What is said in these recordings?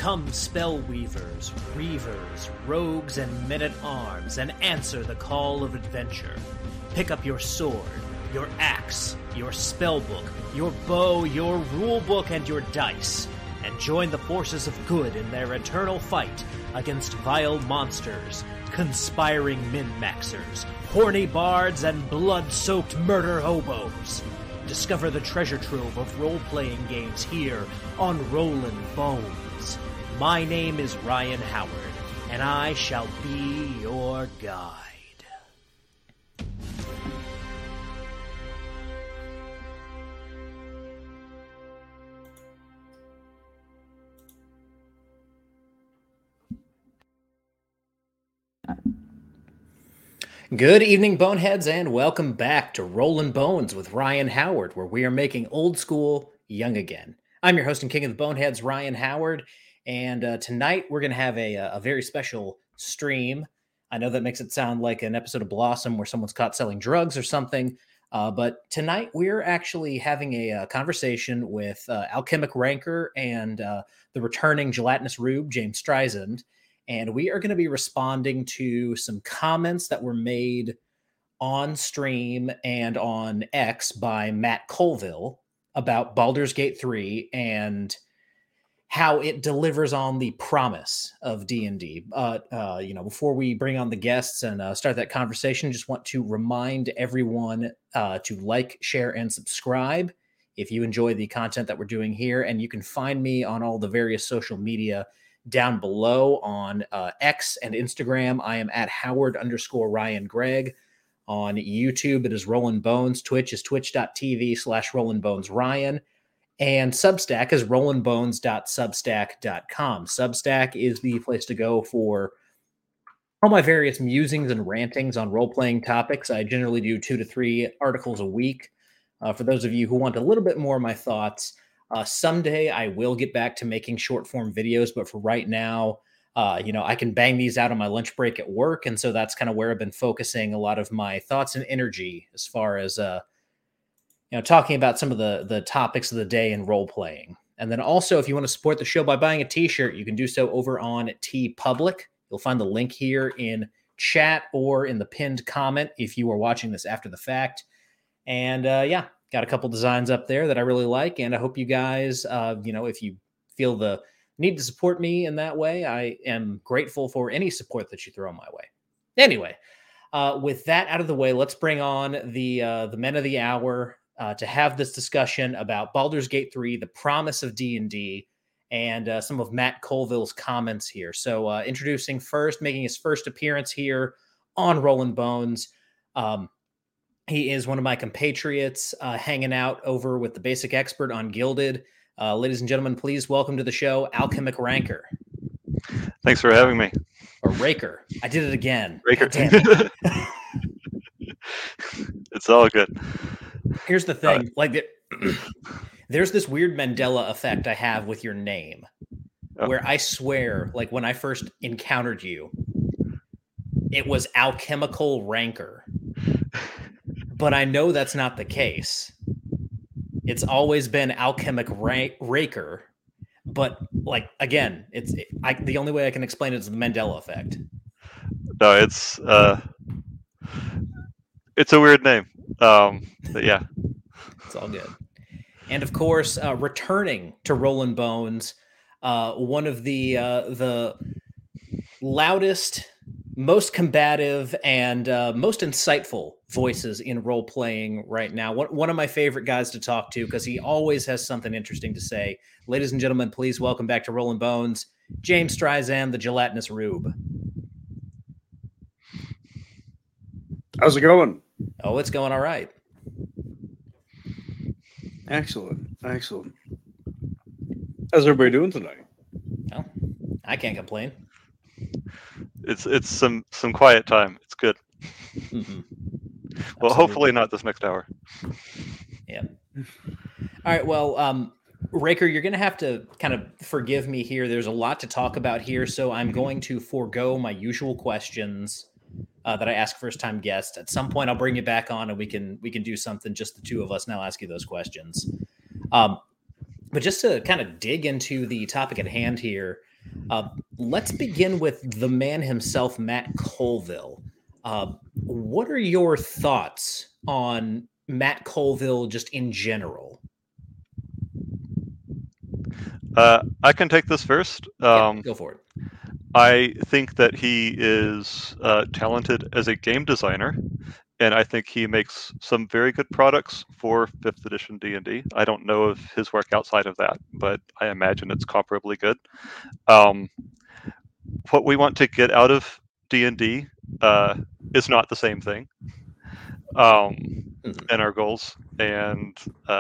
Come, spellweavers, reavers, rogues, and men-at-arms, and answer the call of adventure. Pick up your sword, your axe, your spellbook, your bow, your rulebook, and your dice, and join the forces of good in their eternal fight against vile monsters, conspiring min-maxers, horny bards, and blood-soaked murder hobos. Discover the treasure trove of role-playing games here on Rollin' Bones. My name is Ryan Howard, and I shall be your guide. Good evening, Boneheads, and welcome back to Rollin' Bones with Ryan Howard, where we are making old school young again. I'm your host and king of the Boneheads, Ryan Howard, and tonight we're going to have a very special stream. I know that makes it sound like an episode of Blossom where someone's caught selling drugs or something, but tonight we're actually having a conversation with Alchemic Rancor and the returning Gelatinous Rube, James Streisand. And we are going to be responding to some comments that were made on stream and on X by Matt Colville about Baldur's Gate 3 and how it delivers on the promise of D&D. Before we bring on the guests and start that conversation, just want to remind everyone to like, share, and subscribe if you enjoy the content that we're doing here. And you can find me on all the various social media down below on X and Instagram. I am at Howard_Ryan Gregg. On YouTube, it is Rollin' Bones. Twitch is twitch.tv/RollinBonesRyan. And Substack is rollinbones.substack.com. Substack is the place to go for all my various musings and rantings on role-playing topics. I generally do 2 to 3 articles a week. For those of you who want a little bit more of my thoughts, someday I will get back to making short form videos, but for right now, I can bang these out on my lunch break at work. And so that's kind of where I've been focusing a lot of my thoughts and energy as far as, talking about some of the topics of the day in role playing. And then also, if you want to support the show by buying a t-shirt, you can do so over on TeePublic. You'll find the link here in chat or in the pinned comment if you are watching this after the fact. And got a couple designs up there that I really like, and I hope you guys, if you feel the need to support me in that way, I am grateful for any support that you throw my way. Anyway, with that out of the way, let's bring on the men of the hour to have this discussion about Baldur's Gate 3, the promise of D&D, and some of Matt Colville's comments here. So introducing first, making his first appearance here on Rollin' Bones, he is one of my compatriots hanging out over with the Basic Expert on Gilded. Ladies and gentlemen, please welcome to the show, Alchemic Rancor. Thanks for having me. Or Raker. I did it again. Raker. It's all good. Here's the thing. There's this weird Mandela effect I have with your name, where I swear, like when I first encountered you, it was Alchemical Rancor. But I know that's not the case. It's always been Alchemic Raker. But, again, the only way I can explain it is the Mandela effect. No, it's a weird name. But yeah. It's all good. And, of course, returning to Rollin' Bones, one of the loudest, most combative, and most insightful voices in role-playing right now. One of my favorite guys to talk to because he always has something interesting to say. Ladies and gentlemen, please welcome back to Rollin' Bones, James Streisand, the Gelatinous Rube. How's it going? Oh, it's going all right. Excellent. How's everybody doing tonight? Well, I can't complain. It's some quiet time. It's good. Mm-hmm. Well, hopefully not this next hour. Yeah. All right. Well, Raker, you're going to have to kind of forgive me here. There's a lot to talk about here, so I'm going to forego my usual questions that I ask first-time guests. At some point, I'll bring you back on, and we can do something, just the two of us, and I'll ask you those questions. But just to kind of dig into the topic at hand here, Let's begin with the man himself, Matt Colville. What are your thoughts on Matt Colville just in general? I can take this first. Go for it. I think that he is talented as a game designer, and I think he makes some very good products for 5th edition D&D. I don't know of his work outside of that, but I imagine it's comparably good. What we want to get out of D&D is not the same thing, in our goals, and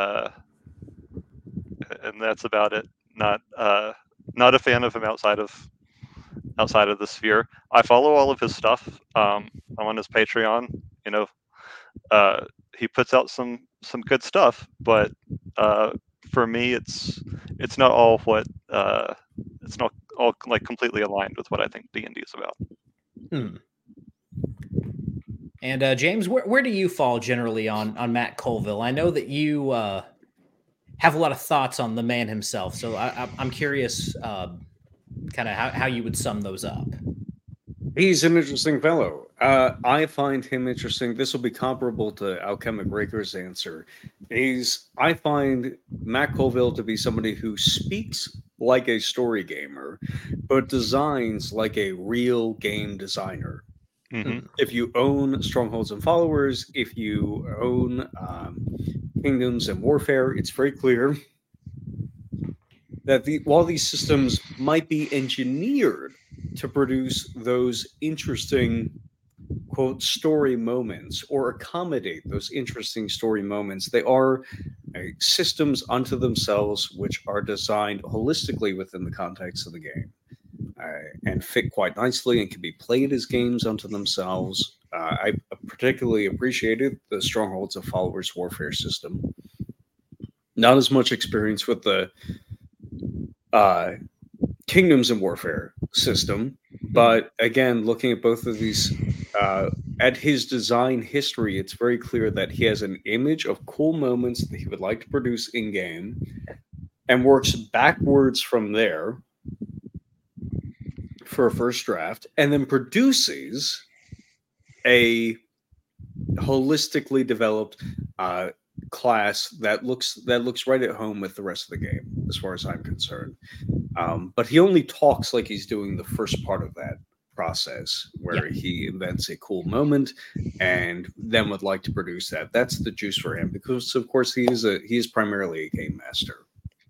that's about it. Not a fan of him outside of the sphere. I follow all of his stuff. I'm on his Patreon. He puts out some good stuff, but for me, it's not all what it's not all like completely aligned with what I think D&D is about. And James, where do you fall generally on Matt Colville? I know that you have a lot of thoughts on the man himself, so I'm curious, kind of how you would sum those up. He's an interesting fellow. I find him interesting. This will be comparable to Alchemic Raker's answer. I find Matt Colville to be somebody who speaks like a story gamer, but designs like a real game designer. Mm-hmm. If you own Strongholds and Followers, if you own Kingdoms and Warfare, it's very clear that while these systems might be engineered to produce those interesting, quote, story moments or accommodate those interesting story moments, they are systems unto themselves which are designed holistically within the context of the game and fit quite nicely and can be played as games unto themselves. I particularly appreciated the Strongholds of Followers Warfare system. Not as much experience with the Kingdoms and Warfare system, but again, looking at both of these, at his design history, it's very clear that he has an image of cool moments that he would like to produce in game and works backwards from there for a first draft, and then produces a holistically developed class that looks right at home with the rest of the game, as far as I'm concerned. But he only talks like he's doing the first part of that process, where he invents a cool moment and then would like to produce that. That's the juice for him, because of course he is primarily a game master.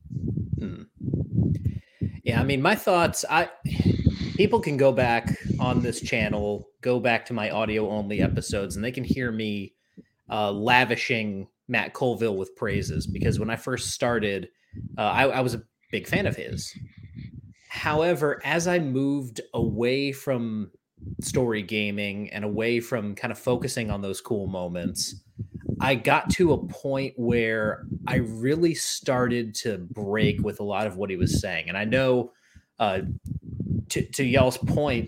Yeah, I mean, my thoughts, people can go back on this channel, go back to my audio only episodes, and they can hear me lavishing Matt Colville with praises, because when I first started, I was a big fan of his. However, as I moved away from story gaming and away from kind of focusing on those cool moments, I got to a point where I really started to break with a lot of what he was saying. And I know, to y'all's point,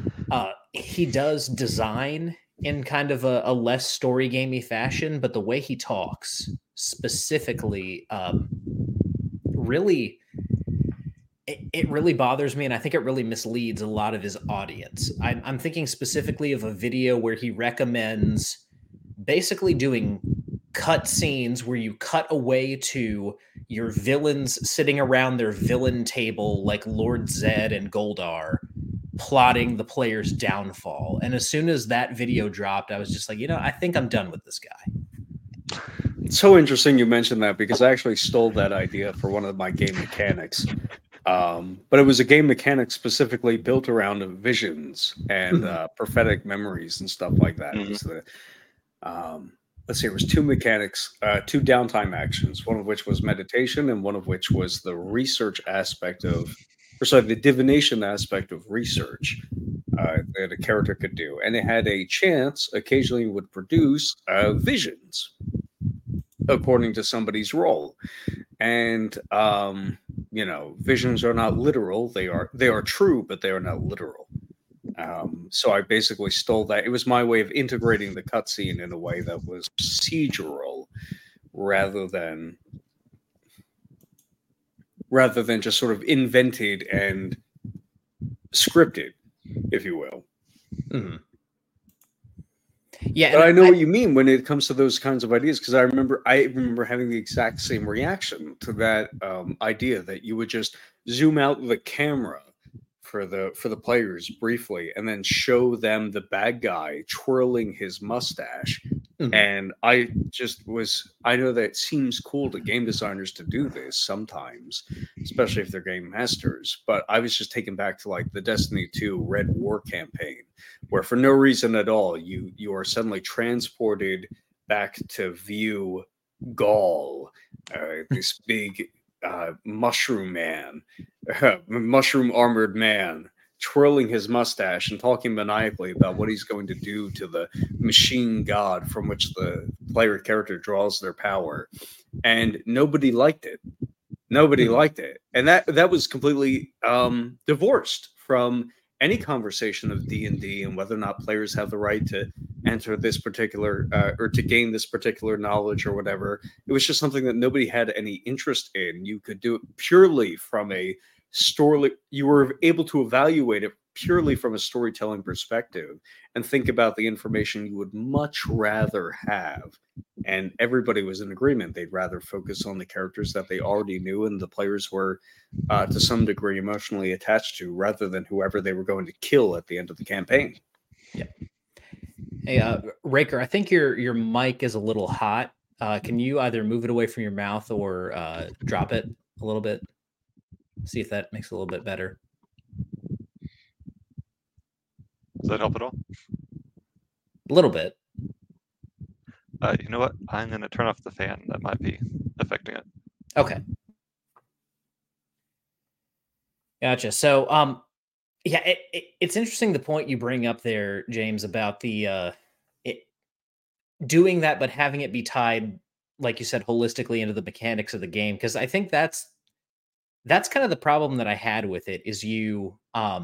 he does design in kind of a less story gamey fashion, but the way he talks specifically, really, it really bothers me, and I think it really misleads a lot of his audience. I'm thinking specifically of a video where he recommends basically doing cut scenes where you cut away to your villains sitting around their villain table like Lord Zed and Goldar, plotting the player's downfall. And as soon as that video dropped, I was just like, I think I'm done with this guy. It's so interesting you mentioned that, because I actually stole that idea for one of my game mechanics. But it was a game mechanic specifically built around visions and prophetic memories and stuff like that. It was the, let's see, it was two mechanics, two downtime actions, one of which was meditation and one of which was the research aspect of, the divination aspect of research that a character could do. And it had a chance, occasionally would produce visions according to somebody's role. And, visions are not literal. They are true, but they are not literal. So I basically stole that. It was my way of integrating the cutscene in a way that was procedural rather than just sort of invented and scripted, if you will. Mm-hmm. Yeah, but I know what you mean when it comes to those kinds of ideas, because I remember having the exact same reaction to that idea that you would just zoom out the camera for the players briefly and then show them the bad guy twirling his mustache. Mm-hmm. And I know that it seems cool to game designers to do this sometimes, especially if they're game masters. But I was just taken back to like the Destiny 2 Red War campaign, where for no reason at all, you are suddenly transported back to view Gaul, this big mushroom armored man, twirling his mustache and talking maniacally about what he's going to do to the machine god from which the player character draws their power. And nobody liked it. Nobody liked it. And that was completely divorced from any conversation of D&D and whether or not players have the right to enter this particular or to gain this particular knowledge or whatever. It was just something that nobody had any interest in. You could do it purely from a story. You were able to evaluate it purely from a storytelling perspective and think about the information you would much rather have. And everybody was in agreement. They'd rather focus on the characters that they already knew and the players were to some degree emotionally attached to, rather than whoever they were going to kill at the end of the campaign. Yeah. Hey, Raker, I think your mic is a little hot. Can you either move it away from your mouth or drop it a little bit? See if that makes it a little bit better. Does that help at all? A little bit. You know what? I'm going to turn off the fan. That might be affecting it. Okay. Gotcha. So, yeah, it's interesting the point you bring up there, James, about the doing that, but having it be tied, like you said, holistically into the mechanics of the game. Because I think that's kind of the problem that I had with it. Is you,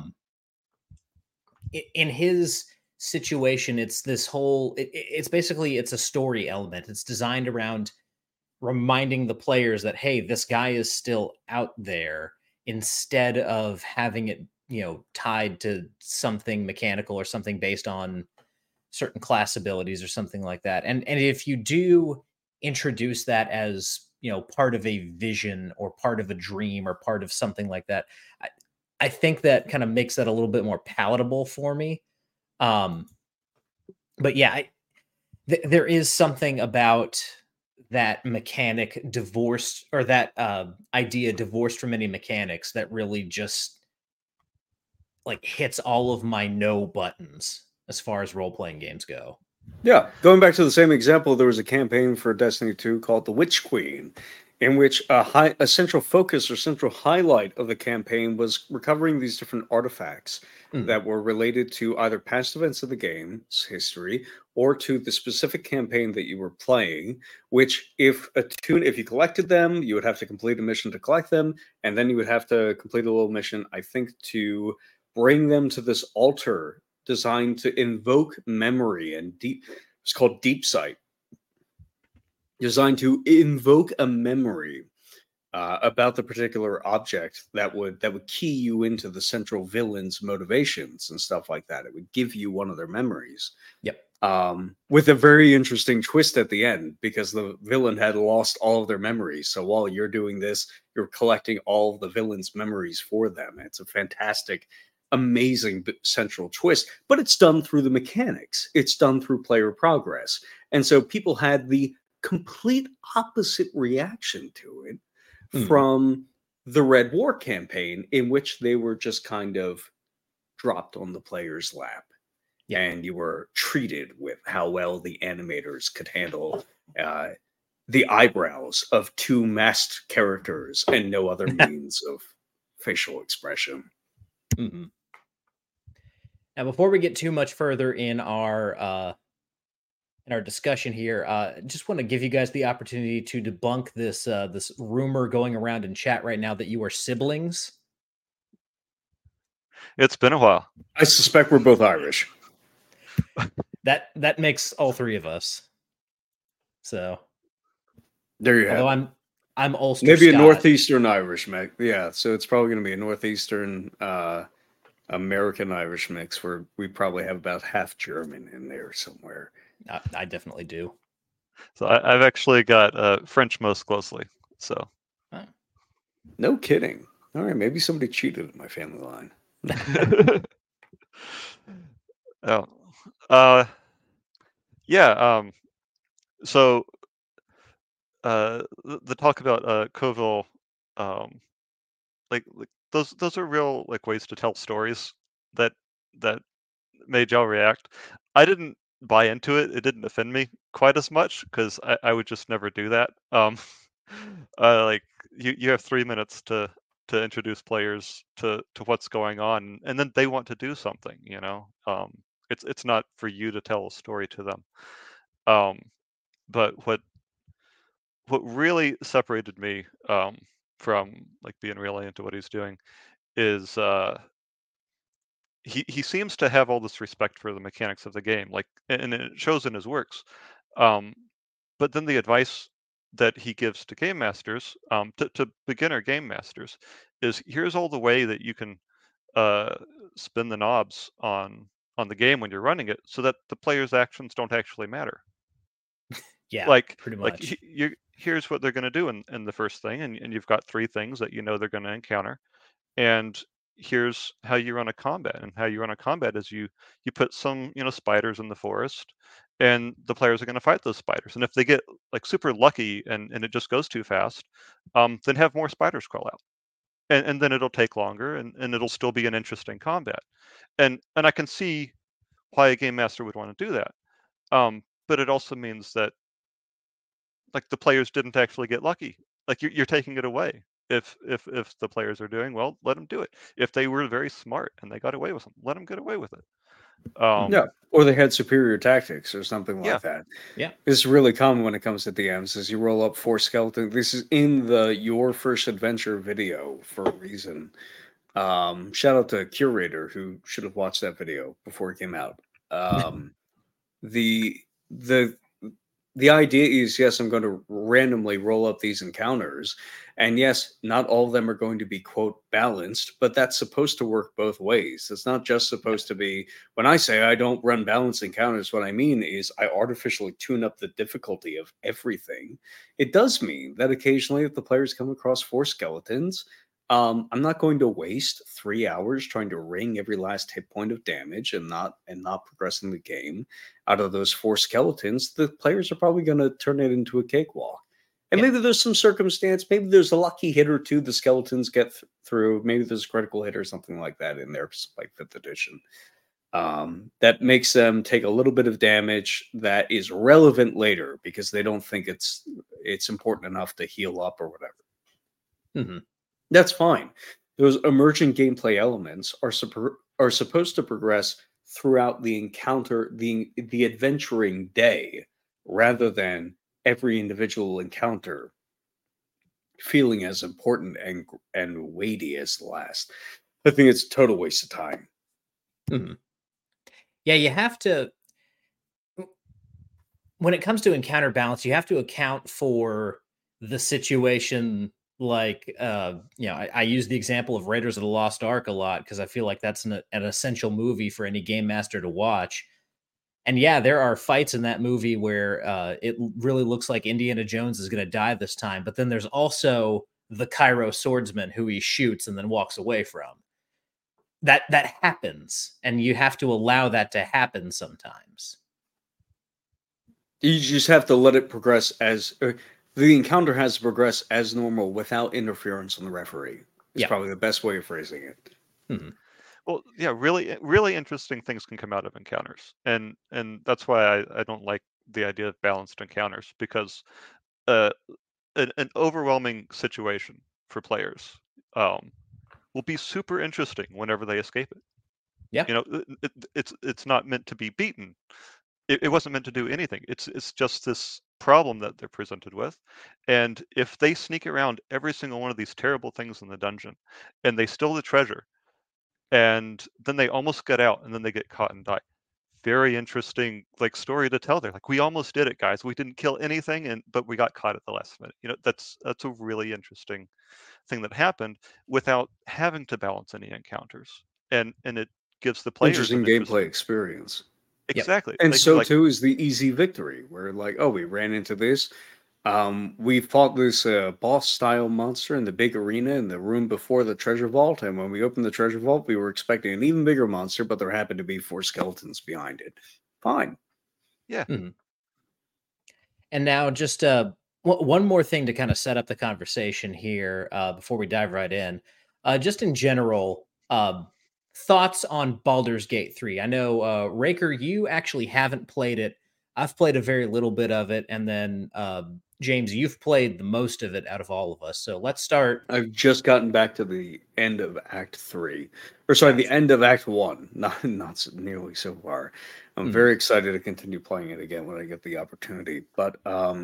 in his situation, it's this whole. It's basically it's a story element. It's designed around reminding the players that, hey, this guy is still out there, instead of having it, tied to something mechanical or something based on certain class abilities or something like that. And if you do introduce that as, part of a vision or part of a dream or part of something like that, I think that kind of makes that a little bit more palatable for me. But yeah, there is something about that mechanic divorced, or that idea divorced from any mechanics, that really just like hits all of my no buttons as far as role-playing games go. Yeah, going back to the same example, there was a campaign for Destiny 2 called The Witch Queen, in which a central focus or central highlight of the campaign was recovering these different artifacts that were related to either past events of the game's history or to the specific campaign that you were playing, which if you collected them, you would have to complete a mission to collect them, and then you would have to complete a little mission, I think, to bring them to this altar designed to invoke memory and it's called Deep Sight, designed to invoke a memory about the particular object that would key you into the central villain's motivations and stuff like that. It would give you one of their memories. Yep. With a very interesting twist at the end, because the villain had lost all of their memories. So while you're doing this, you're collecting all of the villain's memories for them. It's a fantastic, amazing central twist, but it's done through the mechanics. It's done through player progress. And so people had the complete opposite reaction to it from the Red War campaign, in which they were just kind of dropped on the player's lap. Yeah. And you were treated with how well the animators could handle the eyebrows of two masked characters and no other means of facial expression. Mm-hmm. Now, before we get too much further in our discussion here, just want to give you guys the opportunity to debunk this this rumor going around in chat right now that you are siblings. It's been a while. I suspect we're both Irish. That makes all three of us. So there you have it. I'm Ulster maybe Scott. A northeastern Irish, mate. Yeah, so it's probably going to be a northeastern American Irish mix where we probably have about half German in there somewhere. I definitely do. So I've actually got French most closely. So No kidding. All right, maybe somebody cheated in my family line. oh, yeah. So the talk about Coville, like those are real like ways to tell stories that that made y'all react. I didn't buy into it. It didn't offend me quite as much because I would just never do that. Like you have 3 minutes to introduce players to what's going on, and then they want to do something. It's not for you to tell a story to them. But what really separated me from like being really into what he's doing is he seems to have all this respect for the mechanics of the game, like, and it shows in his works. Um, but then the advice that he gives to game masters, to beginner game masters, is here's all the way that you can uh, spin the knobs on the game when you're running it, so that the player's actions don't actually matter. Yeah, Like pretty like much. here's what they're going to do in the first thing, and you've got three things that you know they're going to encounter, and here's how you run a combat. And how you run a combat is you put some spiders in the forest, and the players are going to fight those spiders. And if they get like super lucky and it just goes too fast, then have more spiders crawl out, and then it'll take longer, and it'll still be an interesting combat. And I can see why a game master would want to do that. But it also means that like the players didn't actually get lucky. Like you're taking it away. If the players are doing well, let them do it. If they were very smart and they got away with them, let them get away with it. Yeah, or they had superior tactics or something Yeah. like that. Yeah. This is really common when it comes to DMs. Is you roll up 4 skeletons. This is in the Your First Adventure video for a reason. Shout out to Curator who should have watched that video before it came out. The the the idea is, yes, I'm going to randomly roll up these encounters, and yes, not all of them are going to be quote balanced, but that's supposed to work both ways. It's not just supposed to be, when I say I don't run balanced encounters, what I mean is I artificially tune up the difficulty of everything. It does mean that occasionally if the players come across 4 skeletons, I'm not going to waste 3 hours trying to wring every last hit point of damage and not progressing the game. Out of those 4 skeletons, the players are probably going to turn it into a cakewalk. And Yeah. maybe there's some circumstance, maybe there's a lucky hit or two the skeletons get through. Maybe there's a critical hit or something like that in there, like 5th edition. That makes them take a little bit of damage that is relevant later because they don't think it's important enough to heal up or whatever. Hmm. That's fine. Those emergent gameplay elements are supposed to progress throughout the encounter, the adventuring day, rather than every individual encounter feeling as important and weighty as the last. I think it's a total waste of time. Hmm. Yeah, you have to. When it comes to encounter balance, you have to account for the situation. Like, I use the example of Raiders of the Lost Ark a lot because I feel like that's an essential movie for any game master to watch. And yeah, there are fights in that movie where really looks like Indiana Jones is going to die this time. But then there's also the Cairo swordsman who he shoots and then walks away from. That happens, and you have to allow that to happen sometimes. You just have to let it progress the encounter has to progress as normal without interference on the referee. It's Yeah. probably the best way of phrasing it. Hmm. Well, yeah, really interesting things can come out of encounters, and that's why I don't like the idea of balanced encounters, because uh, an overwhelming situation for players will be super interesting whenever they escape it. Yeah. It's not meant to be beaten. It wasn't meant to do anything. It's just this problem that they're presented with, and if they sneak around every single one of these terrible things in the dungeon, and they steal the treasure, and then they almost get out, and then they get caught and die. Very interesting, like, story to tell. They're like, we almost did it, guys. We didn't kill anything, but we got caught at the last minute. That's a really interesting thing that happened without having to balance any encounters. and it gives the players Interesting gameplay experience. Exactly. And They can be so like, too is the easy victory, where like, oh, we ran into this. We fought this boss style monster in the big arena in the room before the treasure vault, and when we opened the treasure vault, we were expecting an even bigger monster, but there happened to be 4 skeletons behind it. Fine. yeah. Mhm. And now just one more thing to kind of set up the conversation here before we dive right in. Just in general, thoughts on Baldur's Gate 3. I know, Raker, you actually haven't played it. I've played a very little bit of it. And then, James, you've played the most of it out of all of us. So let's start. I've just gotten back to the end of Act 3. Or sorry, the end of Act 1. Not nearly so far. I'm very excited to continue playing it again when I get the opportunity. But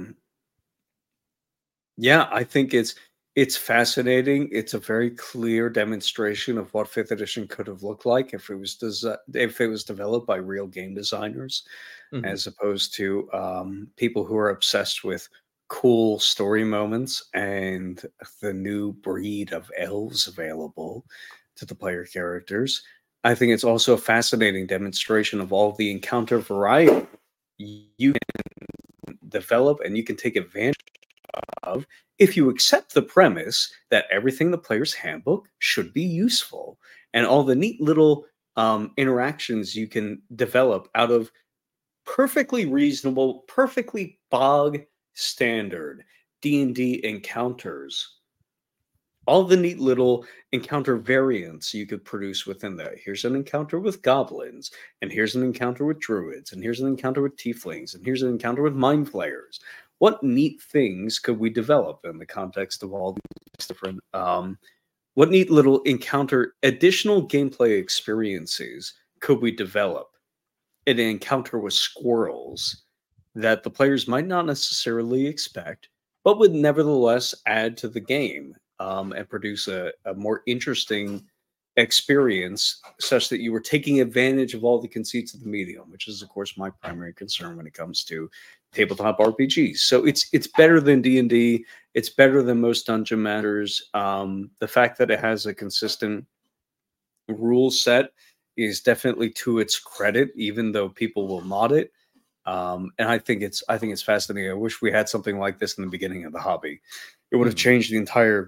yeah, I think it's fascinating. It's a very clear demonstration of what 5th edition could have looked like if it was developed by real game designers, as opposed to people who are obsessed with cool story moments and the new breed of elves available to the player characters. I think it's also a fascinating demonstration of all the encounter variety you can develop and you can take advantage of if you accept the premise that everything in the player's handbook should be useful and all the neat little interactions you can develop out of perfectly reasonable, perfectly bog standard D&D encounters. All the neat little encounter variants you could produce within that. Here's an encounter with goblins, and here's an encounter with druids, and here's an encounter with tieflings, and here's an encounter with mind flayers. What neat things could we develop in the context of all these different what neat little additional gameplay experiences could we develop in an encounter with squirrels that the players might not necessarily expect, but would nevertheless add to the game and produce a more interesting experience such that you were taking advantage of all the conceits of the medium, which is, of course, my primary concern when it comes to tabletop RPGs. So it's better than D&D. It's better than most Dungeon Masters. The fact that it has a consistent rule set is definitely to its credit, even though people will mod it. And I think it's fascinating. I wish we had something like this in the beginning of the hobby. It would have changed the entire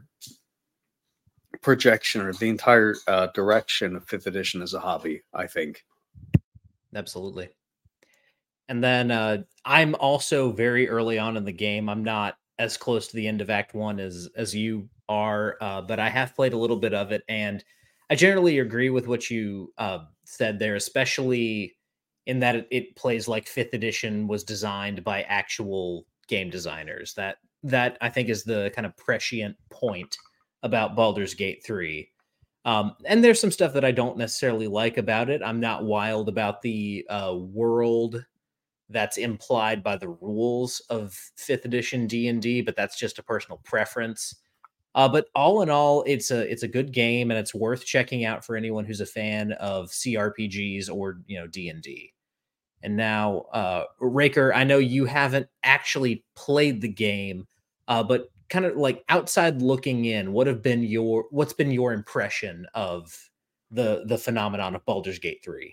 projection or the entire direction of 5th edition as a hobby, I think. Absolutely. And then I'm also very early on in the game. I'm not as close to the end of Act 1 as you are, but I have played a little bit of it, and I generally agree with what you said there, especially in that it plays like 5th edition was designed by actual game designers. That I think is the kind of prescient point about Baldur's Gate 3. And there's some stuff that I don't necessarily like about it. I'm not wild about the world that's implied by the rules of 5th edition D&D, but that's just a personal preference. But all in all, it's a good game, and it's worth checking out for anyone who's a fan of CRPGs or D&D. And now, Raker, I know you haven't actually played the game, but kind of like outside looking in, what's been your impression of the phenomenon of Baldur's Gate 3?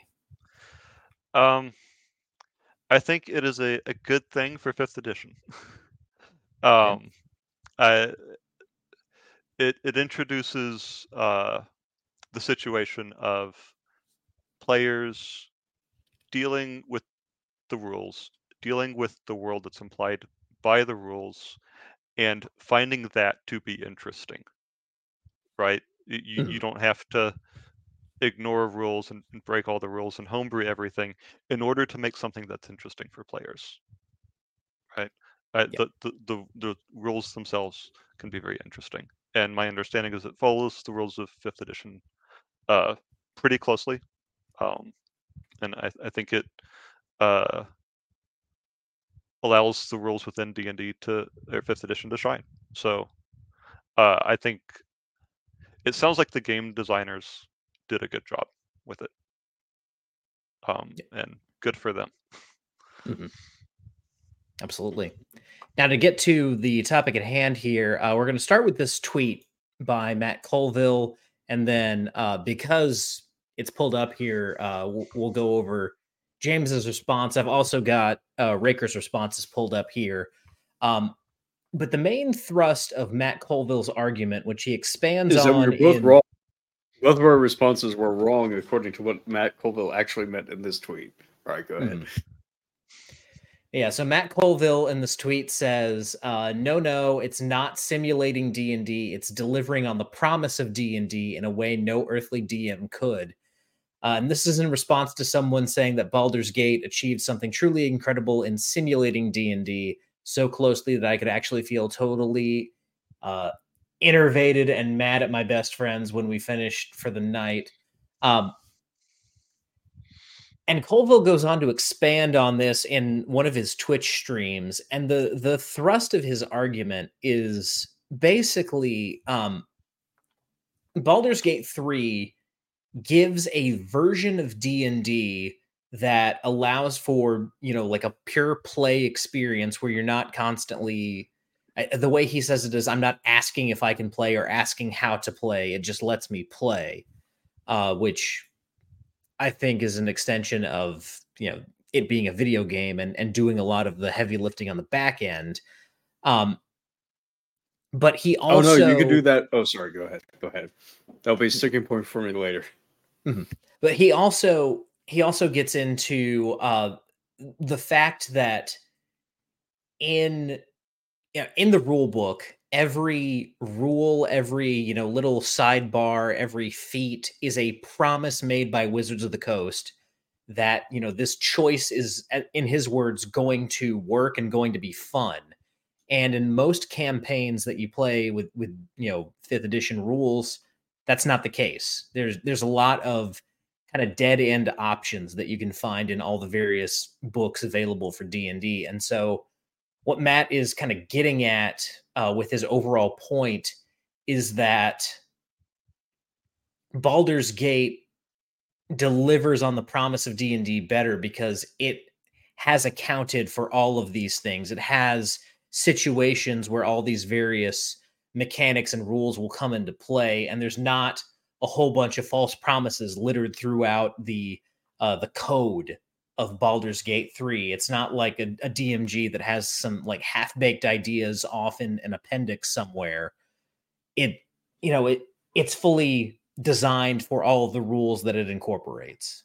I think it is a good thing for 5th edition. It introduces the situation of players dealing with the rules, dealing with the world that's implied by the rules, and finding that to be interesting, right? You don't have to ignore rules and break all the rules and homebrew everything in order to make something that's interesting for players, right? The rules themselves can be very interesting, and my understanding is it follows the rules of 5th edition pretty closely, and I think it allows the rules within D&D or 5th edition to shine. So I think it sounds like the game designers did a good job with it, and good for them. Absolutely. Now, to get to the topic at hand here, we're going to start with this tweet by Matt Colville, and then because it's pulled up here. We'll go over James's response. I've also got Raker's responses pulled up here. But the main thrust of Matt Colville's argument, which he expands is that on we're both in wrong. Both of our responses were wrong according to what Matt Colville actually meant in this tweet. All right, go ahead. Yeah, so Matt Colville in this tweet says, no, it's not simulating D&D. It's delivering on the promise of D&D in a way no earthly DM could. And this is in response to someone saying that Baldur's Gate achieved something truly incredible in simulating D&D so closely that I could actually feel totally innervated and mad at my best friends when we finished for the night. And Colville goes on to expand on this in one of his Twitch streams, and the thrust of his argument is basically Baldur's Gate 3 gives a version of D&D that allows for, like a pure play experience where you're not constantly, the way he says it is, I'm not asking if I can play or asking how to play. It just lets me play, which I think is an extension of, it being a video game and doing a lot of the heavy lifting on the back end. But he also... Oh, no, you can do that. Oh, sorry. Go ahead. That'll be a sticking point for me later. But he also gets into the fact that in the rule book, every rule, every little sidebar, every feat is a promise made by Wizards of the Coast that this choice is, in his words, going to work and going to be fun. And in most campaigns that you play with 5th edition rules, that's not the case. There's a lot of kind of dead end options that you can find in all the various books available for D&D. And so what Matt is kind of getting at with his overall point is that Baldur's Gate delivers on the promise of D&D better because it has accounted for all of these things. It has situations where all these various mechanics and rules will come into play, and there's not a whole bunch of false promises littered throughout the code of Baldur's Gate 3. It's not like a DMG that has some like half-baked ideas off in an appendix somewhere. It's fully designed for all of the rules that it incorporates.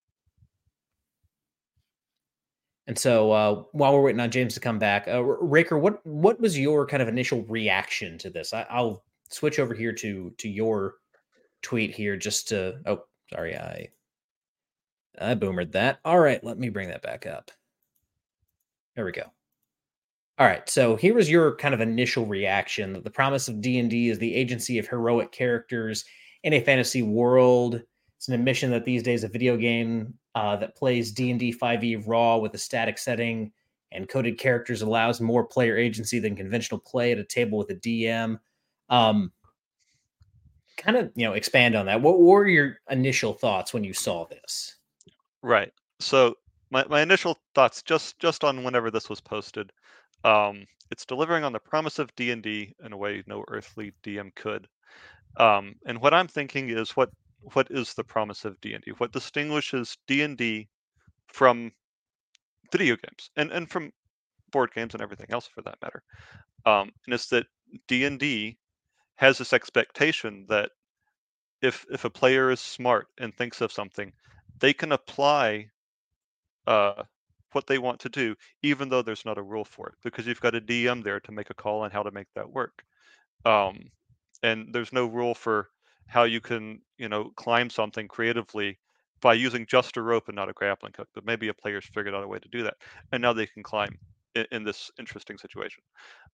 And so while we're waiting on James to come back, Raker, what was your kind of initial reaction to this? I'll switch over here to your tweet here just to... Oh, sorry, I boomered that. All right, let me bring that back up. There we go. All right, so here was your kind of initial reaction. The promise of D&D is the agency of heroic characters in a fantasy world. It's an admission that these days a video game that plays D&D 5e raw with a static setting and coded characters allows more player agency than conventional play at a table with a DM. Kind of, expand on that. What were your initial thoughts when you saw this? Right. So my initial thoughts just on whenever this was posted, it's delivering on the promise of D&D in a way no earthly DM could. And what I'm thinking is what is the promise of D&D? What distinguishes D&D from video games and from board games and everything else for that matter? And it's that D&D has this expectation that if a player is smart and thinks of something, they can apply what they want to do, even though there's not a rule for it, because you've got a DM there to make a call on how to make that work. And there's no rule for how you can, climb something creatively by using just a rope and not a grappling hook. But maybe a player's figured out a way to do that, and now they can climb in this interesting situation.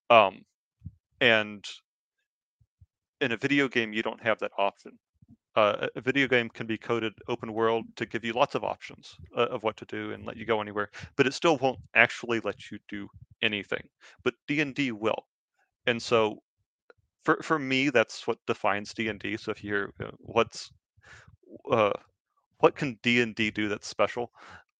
And in a video game, you don't have that option. A video game can be coded open world to give you lots of options of what to do and let you go anywhere, but it still won't actually let you do anything. But D&D will. And so for me, that's what defines D&D. So if you're what can D&D do that's special,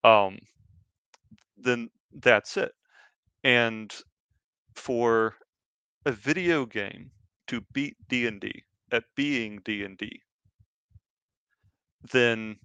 then that's it. And for a video game to beat D&D at being D&D, then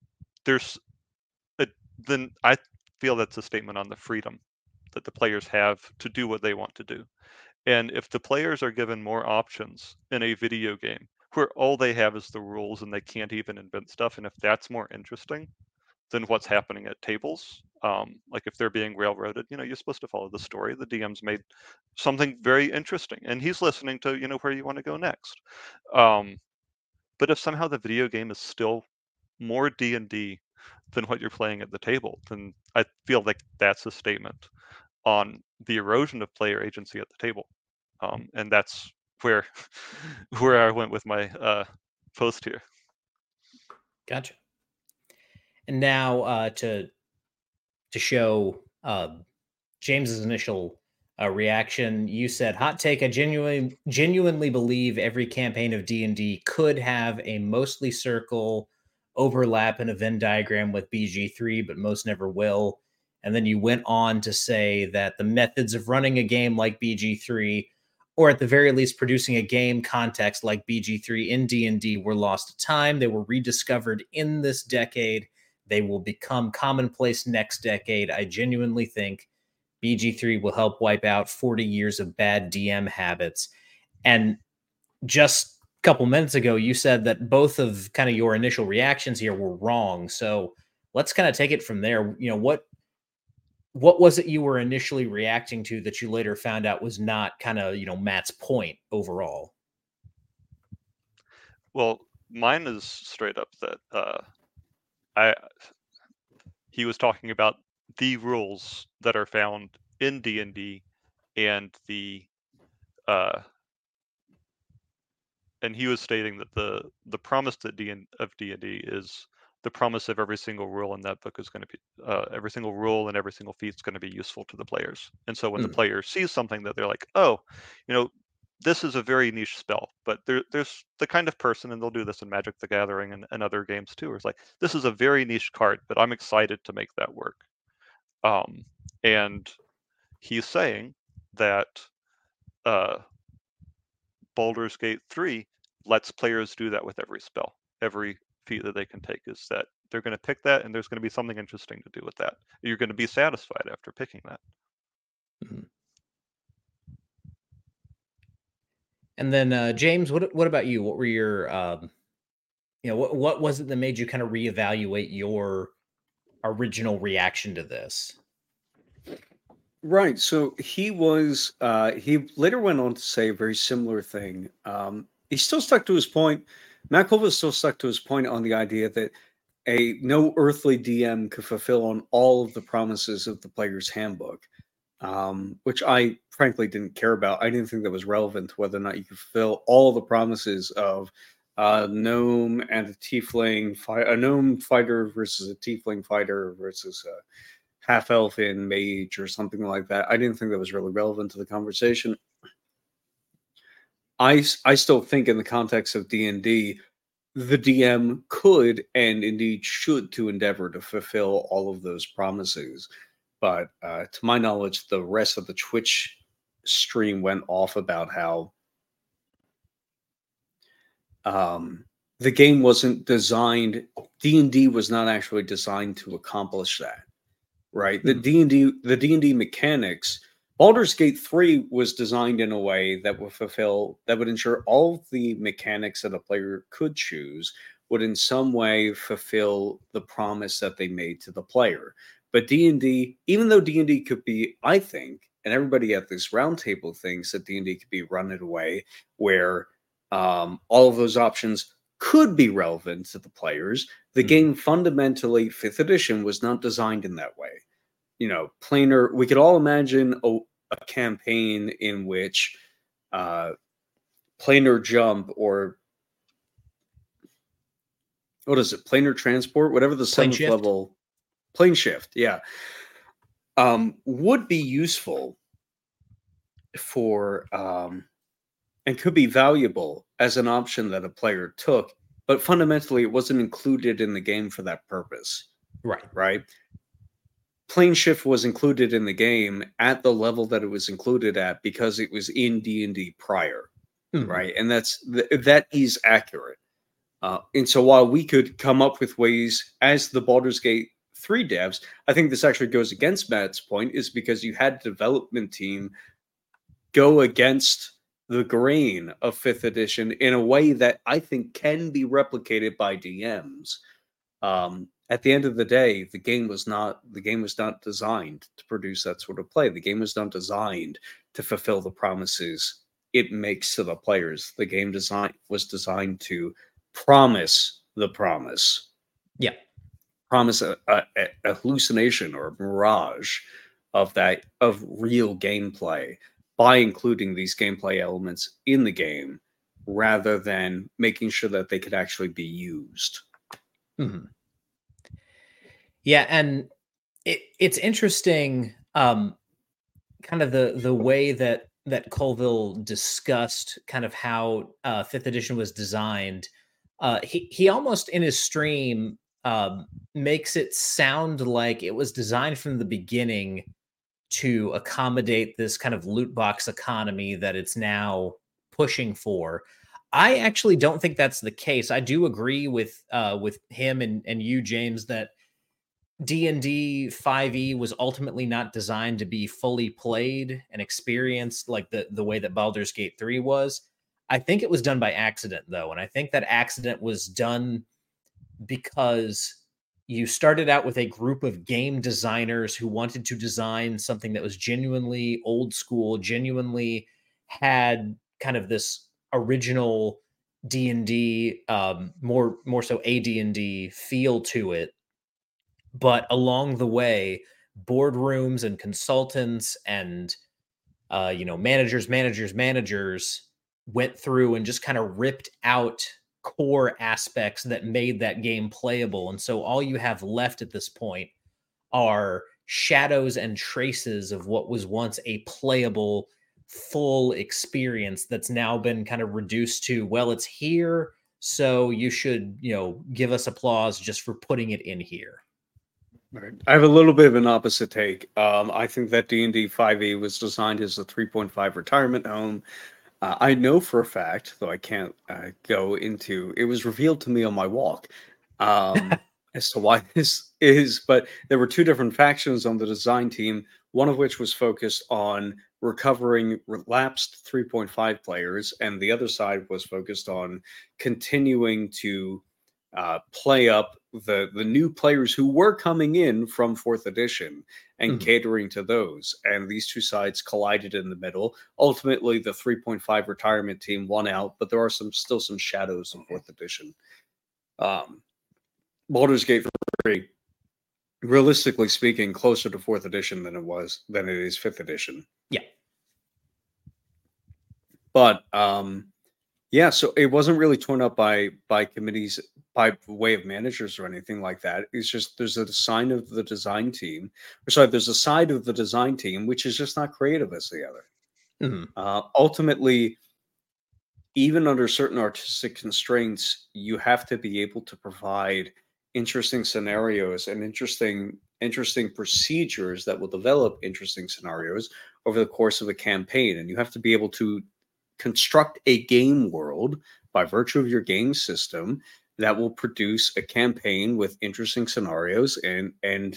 then I feel that's a statement on the freedom that the players have to do what they want to do. And if the players are given more options in a video game where all they have is the rules and they can't even invent stuff, and if that's more interesting than what's happening at tables, like if they're being railroaded, you're supposed to follow the story. The DM's made something very interesting, and he's listening to, where you want to go next. But if somehow the video game is still more D&D than what you're playing at the table, then I feel like that's a statement on the erosion of player agency at the table. And that's where I went with my post here. Gotcha. And now to show James's initial reaction, you said, hot take, I genuinely believe every campaign of D&D could have a mostly circle overlap in a Venn diagram with BG3, but most never will. And then you went on to say that the methods of running a game like BG3, or at the very least producing a game context like BG3 in D&D, were lost to time. They were rediscovered in this decade. They will become commonplace next decade. I genuinely think BG3 will help wipe out 40 years of bad DM habits. And just a couple minutes ago, you said that both of kind of your initial reactions here were wrong. So let's kind of take it from there. What was it you were initially reacting to that you later found out was not kind of, Matt's point overall? Well, mine is straight up that he was talking about the rules that are found in D&D and and he was stating that the promise of D&D is the promise of every single rule in that book is going to be every single rule and every single feat is going to be useful to the players. And so when the player sees something that they're like, oh, this is a very niche spell, but there's the kind of person, and they'll do this in Magic the Gathering and other games too, where it's like, this is a very niche card, but I'm excited to make that work. And he's saying that Baldur's Gate 3 lets players do that with every spell. Every feat that they can take is that they're going to pick that, and there's going to be something interesting to do with that. You're going to be satisfied after picking that. Mm-hmm. And then James, what about you? What were your what was it that made you kind of reevaluate your original reaction to this? Right. So he later went on to say a very similar thing. He still stuck to his point. Matt Colville still stuck to his point on the idea that no earthly DM could fulfill on all of the promises of the player's handbook, which I frankly didn't care about. I didn't think that was relevant to whether or not you could fulfill all the promises of a gnome and a tiefling a gnome fighter versus a tiefling fighter versus a half-elfin mage or something like that. I didn't think that was really relevant to the conversation. I still think in the context of D&D, the DM could and indeed should to endeavor to fulfill all of those promises. But to my knowledge, the rest of the Twitch stream went off about how the game wasn't designed, D&D was not actually designed to accomplish that. Right, the D&D mechanics, Baldur's Gate 3 was designed in a way that would ensure all of the mechanics that a player could choose would in some way fulfill the promise that they made to the player. But D&D, even though D&D could be, I think, and everybody at this roundtable thinks that D&D could be run in a way where all of those options could be relevant to the players. The game fundamentally, 5th edition, was not designed in that way. Planar, we could all imagine a campaign in which planar jump, or what is it, planar transport, whatever the 7th level, plane shift, yeah, would be useful for and could be valuable as an option that a player took, but fundamentally it wasn't included in the game for that purpose. Right. Plane shift was included in the game at the level that it was included at because it was in D&D prior, right? And that is accurate. And so while we could come up with ways as the Baldur's Gate 3 devs, I think this actually goes against Matt's point, is because you had a development team go against the grain of 5th edition in a way that I think can be replicated by DMs. At the end of the day, the game was not designed to produce that sort of play. The game was not designed to fulfill the promises it makes to the players. The game was designed to promise the promise. Yeah. Promise a hallucination or a mirage of real gameplay by including these gameplay elements in the game rather than making sure that they could actually be used. Mm-hmm. Yeah, and it's interesting, kind of the way that Colville discussed kind of how 5th edition was designed. He almost in his stream makes it sound like it was designed from the beginning to accommodate this kind of loot box economy that it's now pushing for. I actually don't think that's the case. I do agree with him and you, James, that D&D 5e was ultimately not designed to be fully played and experienced like the way that Baldur's Gate 3 was. I think it was done by accident, though, and I think that accident was done because you started out with a group of game designers who wanted to design something that was genuinely old school, genuinely had kind of this original D&D, more so AD&D feel to it. But along the way, boardrooms and consultants and managers went through and just kind of ripped out core aspects that made that game playable. And so all you have left at this point are shadows and traces of what was once a playable full experience that's now been kind of reduced to, well, it's here, so you should, give us applause just for putting it in here. Right. I have a little bit of an opposite take. I think that D&D 5e was designed as a 3.5 retirement home. I know for a fact, though I can't go into, it was revealed to me on my walk as to why this is, but there were two different factions on the design team, one of which was focused on recovering relapsed 3.5 players, and the other side was focused on continuing to play up the new players who were coming in from 4th edition and catering to those. And these two sides collided in the middle. Ultimately, the 3.5 retirement team won out, but there are still some shadows of 4th edition. Baldur's Gate 3, realistically speaking, closer to 4th edition than it is 5th edition. Yeah. But yeah, so it wasn't really torn up by committees by way of managers or anything like that. It's just there's a side of the design team which is just not creative as the other. Ultimately, even under certain artistic constraints, you have to be able to provide interesting scenarios and interesting procedures that will develop interesting scenarios over the course of a campaign. And you have to be able to construct a game world by virtue of your game system that will produce a campaign with interesting scenarios and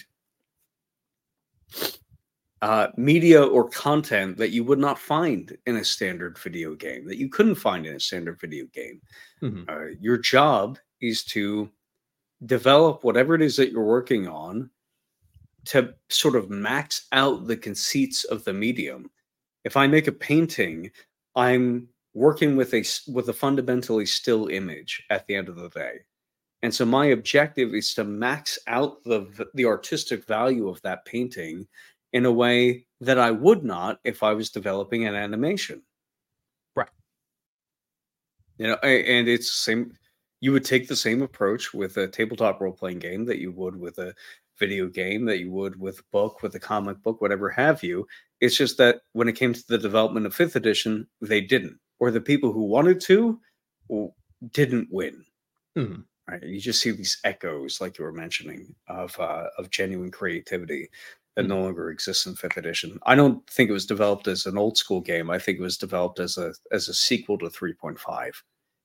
media or content that you would not find in a standard video game, that you couldn't find in a standard video game. Your job is to develop whatever it is that you're working on to sort of max out the conceits of the medium. If I make a painting, I'm working with a fundamentally still image at the end of the day. And so my objective is to max out the artistic value of that painting in a way that I would not if I was developing an animation. Right. And it's the same. You would take the same approach with a tabletop role-playing game that you would with a video game, that you would with a book, with a comic book, whatever have you. It's just that when it came to the development of 5th edition, they didn't. Or the people who wanted to didn't win. Right? You just see these echoes, like you were mentioning, of genuine creativity that no longer exists in 5th edition. I don't think it was developed as an old school game. I think it was developed as a sequel to 3.5.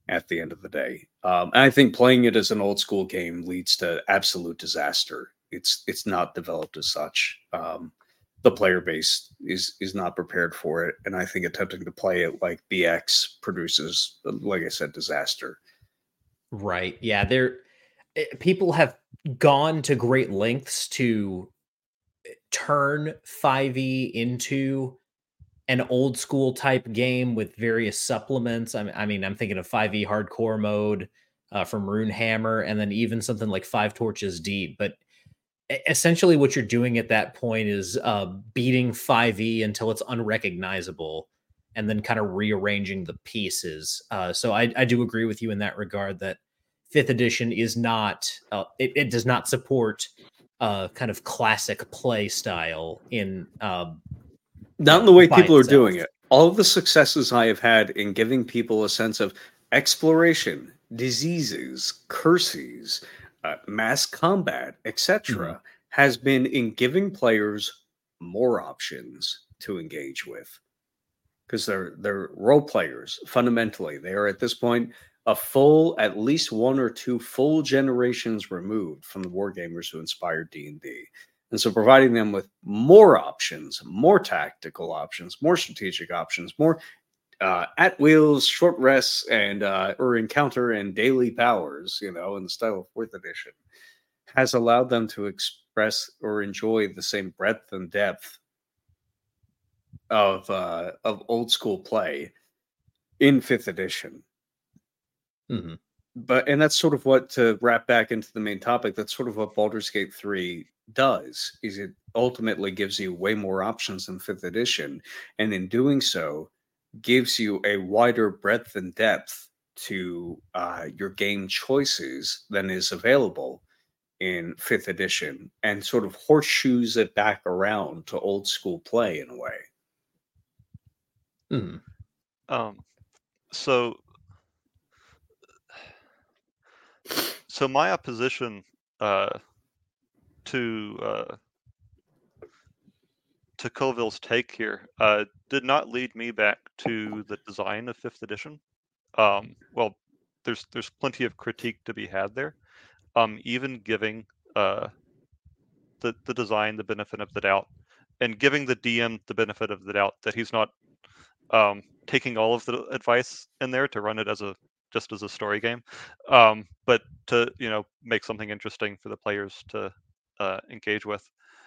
at the end of the day. And I think playing it as an old school game leads to absolute disaster. It's not developed as such. The player base is not prepared for it, and I think attempting to play it like BX produces, like I said, disaster. Right. Yeah. People have gone to great lengths to turn 5e into an old school type game with various supplements. I mean, I'm thinking of 5e hardcore mode from Runehammer, and then even something like Five Torches Deep. But essentially, what you're doing at that point is beating 5e until it's unrecognizable, and then kind of rearranging the pieces. So I do agree with you in that regard that fifth edition is not it does not support kind of classic play style in not in the way people are itself. doing it. All of the successes I have had in giving people a sense of exploration, diseases, curses, mass combat, etc., has been in giving players more options to engage with. Because they're role players fundamentally. They are at this point a full, at least one or two full generations removed from the wargamers who inspired D&D. And so providing them with more options, more tactical options, more strategic options, more at wheels, short rests, and or encounter and daily powers, in the style of fourth edition, has allowed them to express or enjoy the same breadth and depth of old school play in fifth edition. Mm-hmm. And that's sort of what, to wrap back into the main topic, that's sort of what Baldur's Gate 3 does, is it ultimately gives you way more options than fifth edition, and in doing so gives you a wider breadth and depth to your game choices than is available in fifth edition, and sort of horseshoes it back around to old school play in a way. Mm-hmm. So my opposition to Colville's take here did not lead me back to the design of fifth edition. Well, there's plenty of critique to be had there. Even giving the design the benefit of the doubt, and giving the DM the benefit of the doubt that he's not taking all of the advice in there to run it just as a story game, but to make something interesting for the players to engage with.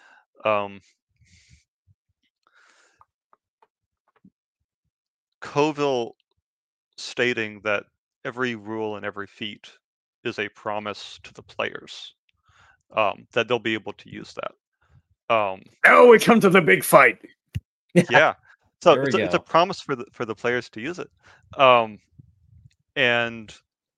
Colville stating that every rule and every feat is a promise to the players that they'll be able to use that. Now we come to the big fight. Yeah, so it's a promise for the players to use it, and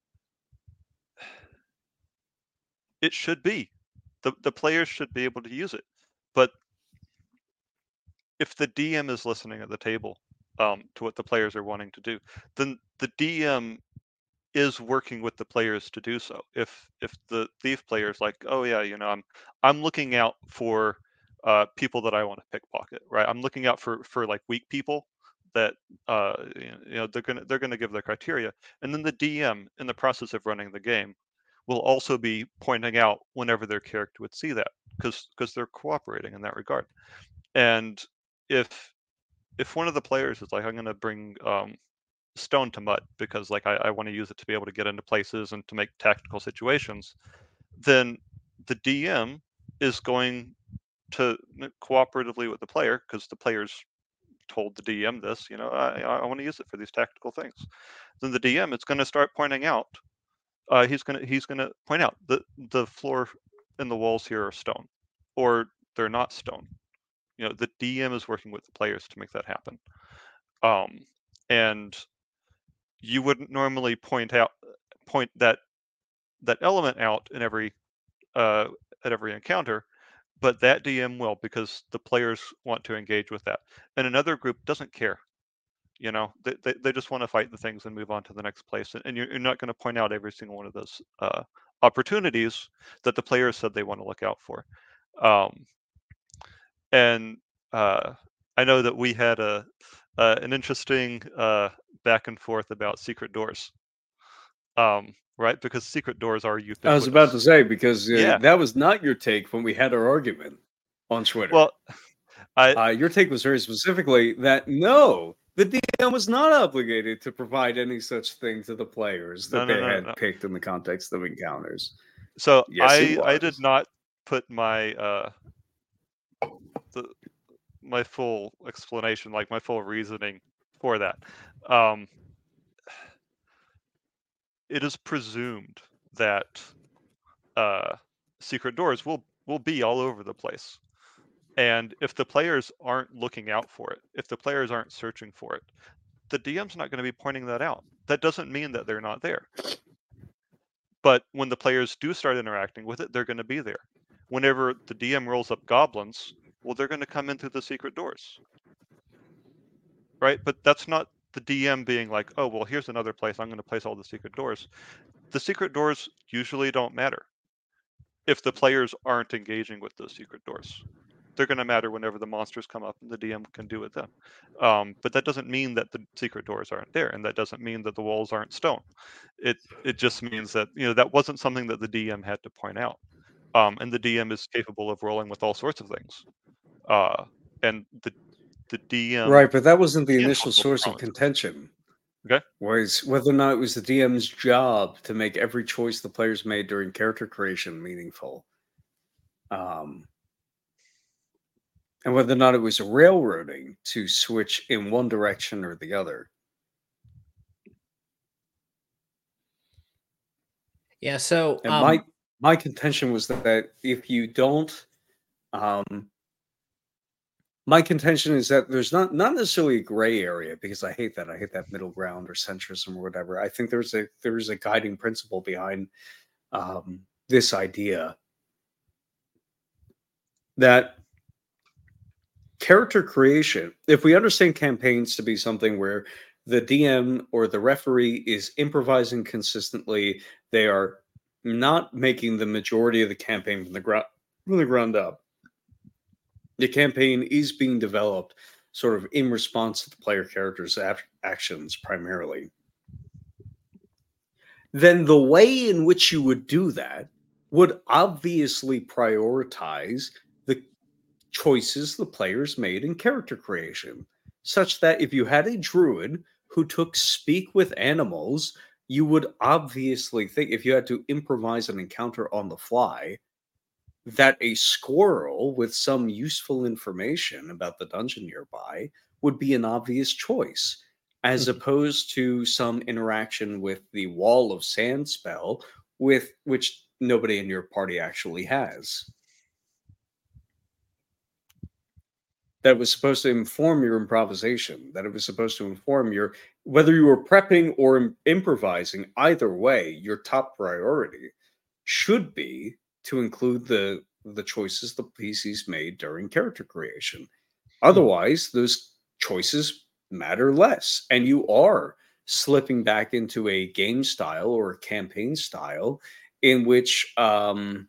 it should be the players should be able to use it. But if the DM is listening at the table to what the players are wanting to do, then the DM is working with the players to do so. If the thief player is like, oh yeah, I'm looking out for people that I want to pickpocket, right? I'm looking out for like weak people that they're gonna give their criteria, and then the DM in the process of running the game will also be pointing out whenever their character would see that, because they're cooperating in that regard. And if one of the players is like, I'm going to bring stone to mud because like I want to use it to be able to get into places and to make tactical situations, then the DM is going to cooperatively with the player, because the player's told the DM this, I want to use it for these tactical things. Then the DM is going to start pointing out, he's gonna point out the floor and the walls here are stone, or they're not stone. The DM is working with the players to make that happen. And you wouldn't normally point that element out in every at every encounter, but that DM will, because the players want to engage with that. And another group doesn't care. They just want to fight the things and move on to the next place. And you're not going to point out every single one of those opportunities that the players said they want to look out for. And I know that we had an interesting back and forth about secret doors. Right? Because secret doors are ubiquitous. I was about to say, because Yeah. that was not your take when we had our argument on Twitter. Well, your take was very specifically that no, the DM was not obligated to provide any such thing to the players that they had picked in the context of encounters. So Yes, I did not put my my full explanation, like my full reasoning for that. It is presumed that secret doors will be all over the place. And if the players aren't looking out for it, if the players aren't searching for it, the DM's not going to be pointing that out. That doesn't mean that they're not there. But when the players do start interacting with it, they're going to be there. Whenever the DM rolls up goblins, well, they're going to come in through the secret doors. Right? But that's not the DM being like, oh, well, here's another place. I'm going to place all the secret doors. The secret doors usually don't matter if the players aren't engaging with those secret doors. They're going to matter whenever the monsters come up and the DM can do with them. But that doesn't mean that the secret doors aren't there, and that doesn't mean that the walls aren't stone. It just means that that wasn't something that the DM had to point out. And the DM is capable of rolling with all sorts of things. And the DM, right, but that wasn't the initial source of contention. Okay, was whether or not it was the DM's job to make every choice the players made during character creation meaningful. And whether or not it was railroading to switch in one direction or the other. Yeah, so and my contention was that if you don't, my contention is that there's not necessarily a gray area, because I hate that middle ground or centrism or whatever. I think there's a guiding principle behind this idea that character creation, if we understand campaigns to be something where the DM or the referee is improvising consistently, they are not making the majority of the campaign from the ground up. The campaign is being developed sort of in response to the player character's actions primarily. Then the way in which you would do that would obviously prioritize the choices the players made in character creation, such that if you had a druid who took speak with animals, you would obviously think, if you had to improvise an encounter on the fly, that a squirrel with some useful information about the dungeon nearby would be an obvious choice, as opposed to some interaction with the wall of sand spell, with which nobody in your party actually has. That was supposed to inform your improvisation, that it was supposed to inform whether you were prepping or improvising, either way, your top priority should be to include the choices the PCs made during character creation. Otherwise, those choices matter less, and you are slipping back into a game style or a campaign style in which the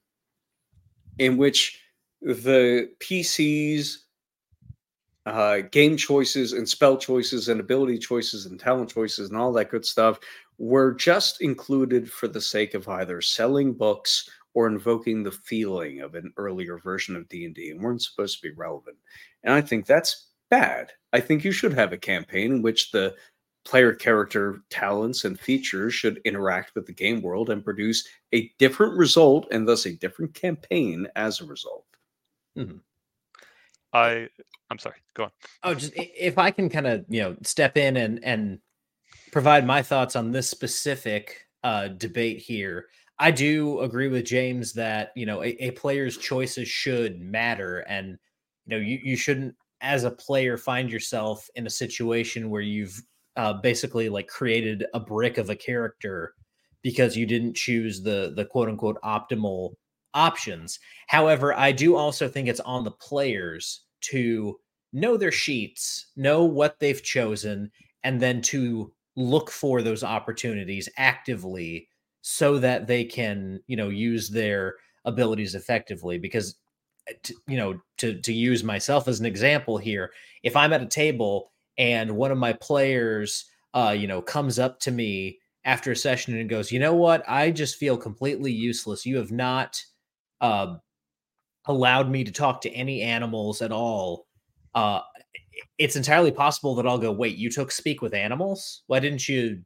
PCs game choices and spell choices and ability choices and talent choices and all that good stuff were just included for the sake of either selling books or invoking the feeling of an earlier version of D&D, and weren't supposed to be relevant. And I think that's bad. I think you should have a campaign in which the player character talents and features should interact with the game world and produce a different result, and thus a different campaign as a result. Mm-hmm. I'm sorry, go on. Oh, just if I can kind of step in and provide my thoughts on this specific debate here. I do agree with James that a player's choices should matter, and you shouldn't, as a player, find yourself in a situation where you've basically like created a brick of a character because you didn't choose the quote unquote optimal options. However, I do also think it's on the players to know their sheets, know what they've chosen, and then to look for those opportunities actively so that they can, use their abilities effectively. Because, to use myself as an example here, if I'm at a table and one of my players, comes up to me after a session and goes, you know what? I just feel completely useless. You have not uh, allowed me to talk to any animals at all. It's entirely possible that I'll go, wait, you took speak with animals? Why didn't you,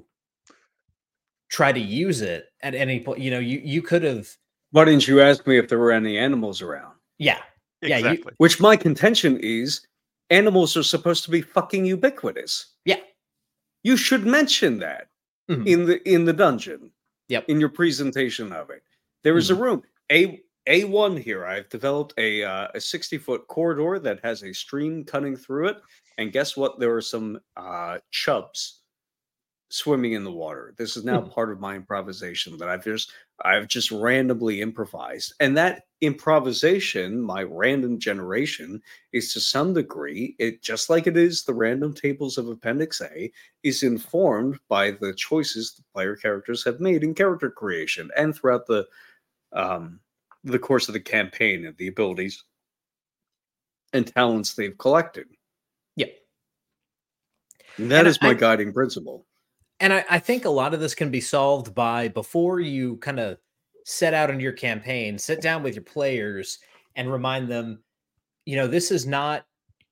try to use it at any point? You could have, Why didn't you ask me if there were any animals around? yeah, Exactly. Which my contention is, animals are supposed to be fucking ubiquitous. Yeah. You should mention that Mhm. in the dungeon. Yep. In your presentation of it. There is a room. A1 here. I've developed a 60-foot corridor that has a stream cutting through it. And guess what? There are some chubs swimming in the water. This is now part of my improvisation that I've just randomly improvised. And that improvisation, my random generation, is to some degree, it just like it is the random tables of Appendix A, is informed by the choices the player characters have made in character creation and throughout the course of the campaign and the abilities and talents they've collected. Yep. And that is my guiding principle. And I think a lot of this can be solved by, before you kind of set out on your campaign, sit down with your players and remind them, this is not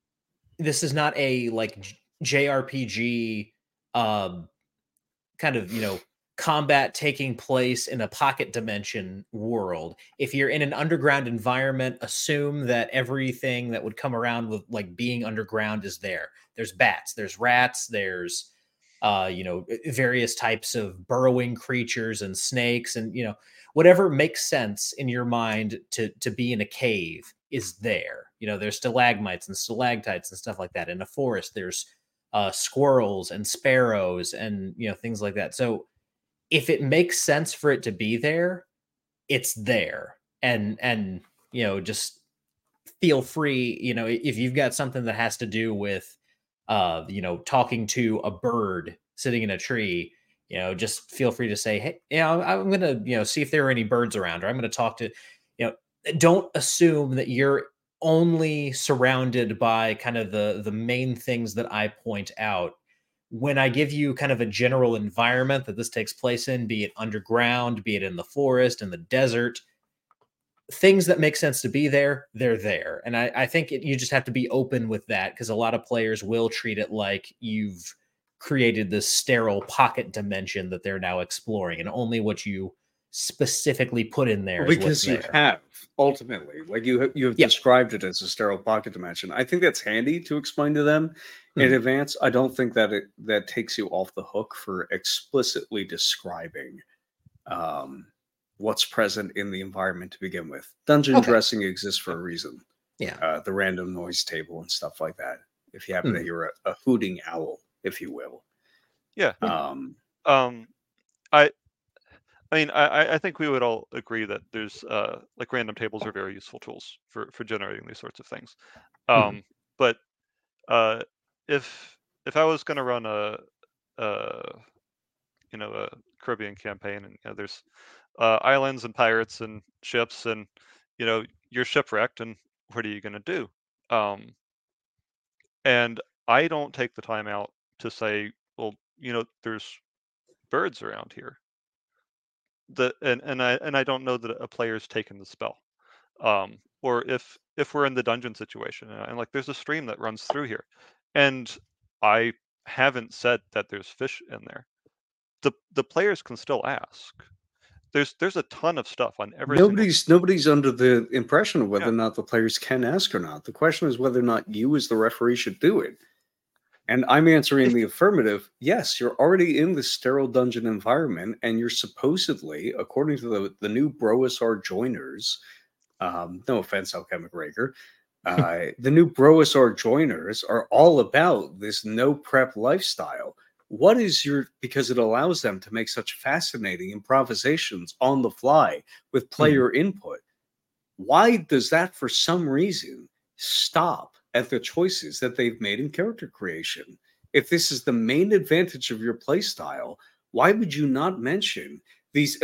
a like JRPG kind of, combat taking place in a pocket dimension world. If you're in an underground environment, assume that everything that would come around with like being underground is there. There's bats, there's rats, there's various types of burrowing creatures and snakes, and whatever makes sense in your mind to be in a cave is there. There's stalagmites and stalactites and stuff like that. In a forest, there's squirrels and sparrows and things like that. So if it makes sense for it to be there, it's there. And just feel free, if you've got something that has to do with talking to a bird sitting in a tree, just feel free to say, hey, I'm going to, see if there are any birds around, or I'm going to talk to, don't assume that you're only surrounded by kind of the main things that I point out. When I give you kind of a general environment that this takes place in, be it underground, be it in the forest, in the desert, things that make sense to be there, they're there. And I think you just have to be open with that, because a lot of players will treat it like you've created this sterile pocket dimension that they're now exploring, and only what you specifically put in there is because you there. have ultimately, like you have described it as a sterile pocket dimension. I think that's handy to explain to them in advance. I don't think that that takes you off the hook for explicitly describing what's present in the environment to begin with. Dungeon dressing exists for a reason. Yeah. The random noise table and stuff like that. If you happen to hear a hooting owl, if you will. Yeah. I think we would all agree that there's like random tables are very useful tools for generating these sorts of things. But if I was going to run a Caribbean campaign, and there's islands and pirates and ships, and you're shipwrecked, and what are you going to do? And I don't take the time out to say, well, there's birds around here. And I don't know that a player's taken the spell. Or if we're in the dungeon situation, and like there's a stream that runs through here, and I haven't said that there's fish in there, the players can still ask. There's a ton of stuff on every nobody's under the impression of whether or not the players can ask or not. The question is whether or not you as the referee should do it. And I'm answering the affirmative. Yes, you're already in the sterile dungeon environment, and you're supposedly, according to the new Broisar joiners, no offense, Alchemic Rager, the new Broisar joiners are all about this no prep lifestyle. What is because it allows them to make such fascinating improvisations on the fly with player input. Why does that, for some reason, stop at the choices that they've made in character creation? If this is the main advantage of your play style, why would you not mention there's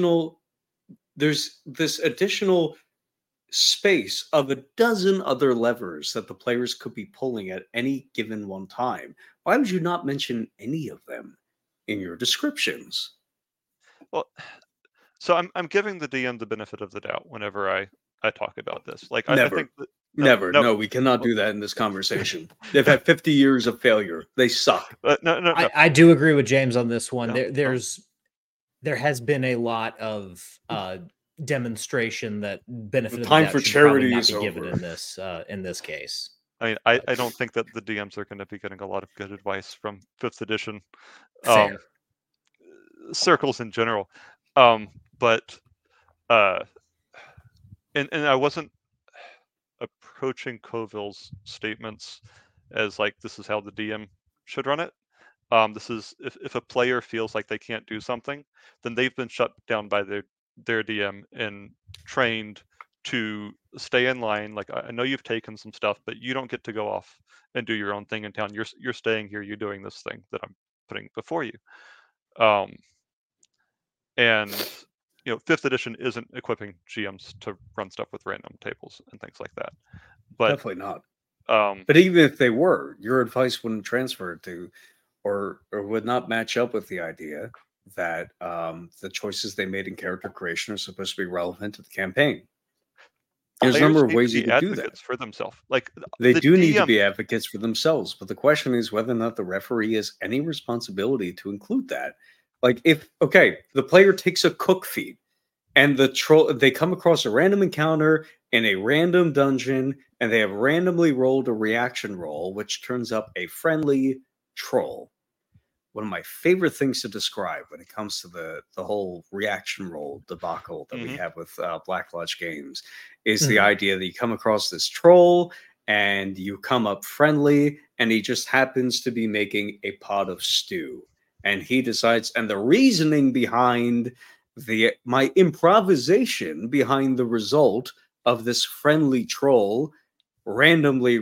this additional space of a dozen other levers that the players could be pulling at any given one time? Why would you not mention any of them in your descriptions. Well, so I'm giving the DM the benefit of the doubt whenever I talk about this. Like I think that, No, we cannot do that in this conversation. They've had 50 years of failure. They suck. No. I do agree with James on this one. No. There has been a lot of demonstration that benefit time for charity not is be given over. in this case. I mean, I don't think that the DMs are going to be getting a lot of good advice from 5th edition circles in general. But and I wasn't approaching Coville's statements as like this is how the DM should run it. This is if a player feels like they can't do something, then they've been shut down by their DM and trained to stay in line. Like I know you've taken some stuff, but you don't get to go off and do your own thing in town. You're staying here. You're doing this thing that I'm putting before you. And 5th edition isn't equipping GMs to run stuff with random tables and things like that. But definitely not. But even if they were, your advice wouldn't transfer to, or would not match up with the idea that the choices they made in character creation are supposed to be relevant to the campaign. There's a number of ways you can do that for themselves. Like they do need to be advocates for themselves, but the question is whether or not the referee has any responsibility to include that. Like the player takes a cook feat and they come across a random encounter in a random dungeon and they have randomly rolled a reaction roll, which turns up a friendly troll. One of my favorite things to describe when it comes to the whole reaction roll debacle that we have with Black Lodge games is the idea that you come across this troll and you come up friendly and he just happens to be making a pot of stew. And he decides, and the reasoning behind my improvisation behind the result of this friendly troll randomly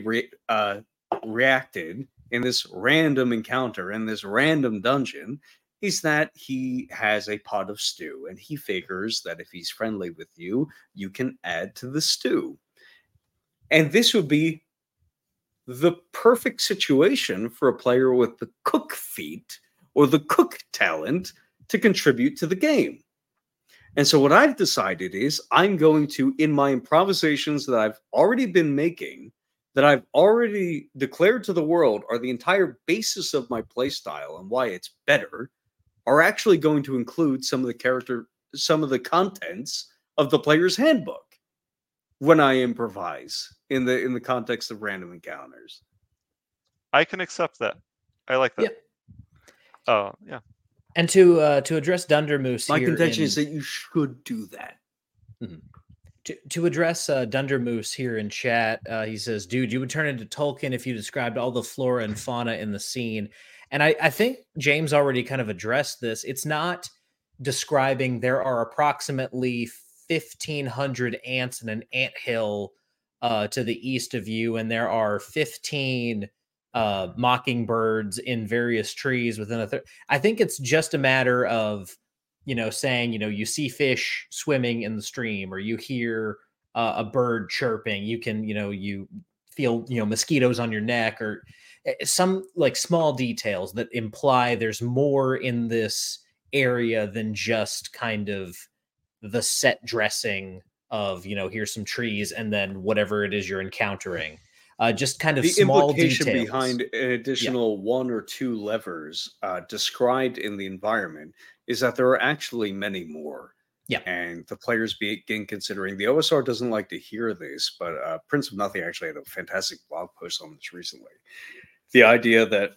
reacted in this random encounter in this random dungeon is that he has a pot of stew and he figures that if he's friendly with you, you can add to the stew. And this would be the perfect situation for a player with the cook feat or the cook talent to contribute to the game. And so what I've decided is I'm going to, in my improvisations that I've already been making, that I've already declared to the world are the entire basis of my playstyle and why it's better, are actually going to include some of the contents of the player's handbook when I improvise in the context of random encounters. I can accept that. I like that. Yeah. And to address Dundermoose, my contention is that you should do that. Mm-hmm. To address Dundermoose here in chat, he says, dude, you would turn into Tolkien if you described all the flora and fauna in the scene. And I think James already kind of addressed this. It's not describing there are approximately 1,500 ants in an anthill to the east of you, and there are 15 mockingbirds in various trees within a I think it's just a matter of saying, you see fish swimming in the stream, or you hear a bird chirping, you can, you feel, mosquitoes on your neck, or some like small details that imply there's more in this area than just kind of the set dressing of, here's some trees and then whatever it is you're encountering. Just kind of the small implication details behind an additional one or two levers described in the environment is that there are actually many more. Yeah. And the players begin considering, the OSR doesn't like to hear this, but Prince of Nothing actually had a fantastic blog post on this recently. The idea that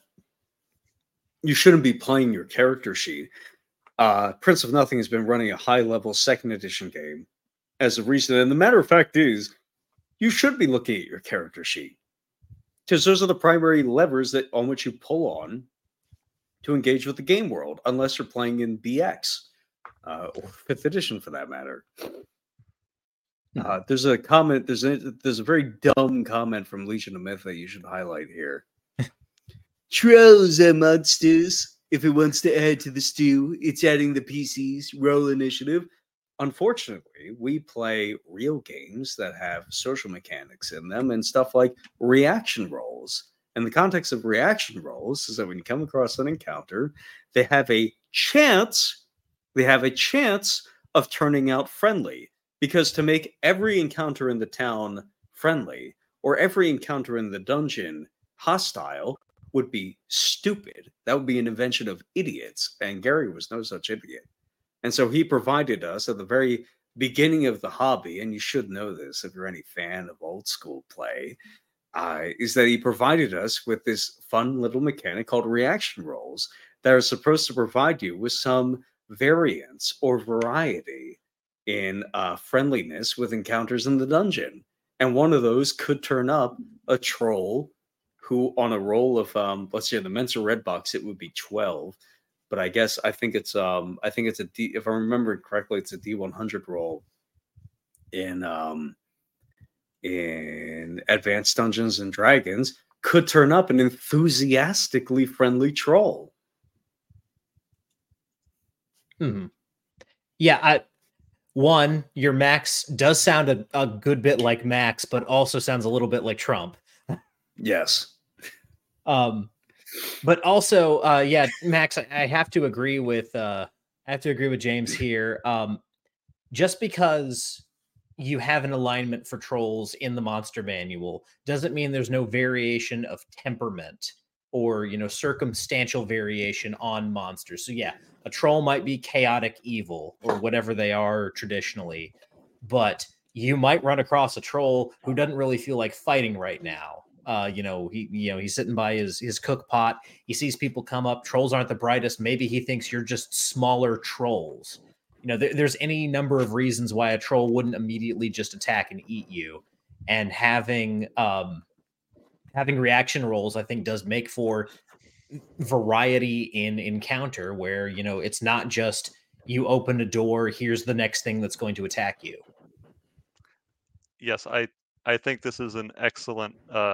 you shouldn't be playing your character sheet. Prince of Nothing has been running a high-level 2nd edition game as a reason. And the matter of fact is, you should be looking at your character sheet because those are the primary levers on which you pull on to engage with the game world, unless you're playing in BX or 5th edition for that matter. There's a comment. There's a very dumb comment from Legion of Myth that you should highlight here. Trolls are monsters. If it wants to add to the stew, it's adding the PCs. Roll initiative. Unfortunately, we play real games that have social mechanics in them and stuff like reaction rolls And the context of reaction rolls is that when you come across an encounter, they have a chance. They have a chance of turning out friendly, because to make every encounter in the town friendly or every encounter in the dungeon hostile would be stupid. That would be an invention of idiots, and Gary was no such idiot. And so he provided us at the very beginning of the hobby, and you should know this if you're any fan of old school play, is that he provided us with this fun little mechanic called reaction rolls that are supposed to provide you with some variance or variety in friendliness with encounters in the dungeon. And one of those could turn up a troll who, on a roll of let's say in the Mensa Red Box, it would be 12. But I think it's a D, if I remember correctly, it's a D100 roll in Advanced Dungeons and Dragons, could turn up an enthusiastically friendly troll. Mm-hmm. Yeah, one, your Max does sound a good bit like Max, but also sounds a little bit like Trump. Yes. But also, yeah, Max, I have to agree with James here. Just because you have an alignment for trolls in the monster manual doesn't mean there's no variation of temperament or, circumstantial variation on monsters. So yeah, a troll might be chaotic evil or whatever they are traditionally, but you might run across a troll who doesn't really feel like fighting right now. He's sitting by his cook pot. He sees people come up. Trolls aren't the brightest. Maybe he thinks you're just smaller trolls. There's any number of reasons why a troll wouldn't immediately just attack and eat you. And having reaction rolls, I think, does make for variety in encounter where, it's not just you open a door, here's the next thing that's going to attack you. Yes, I think this is an excellent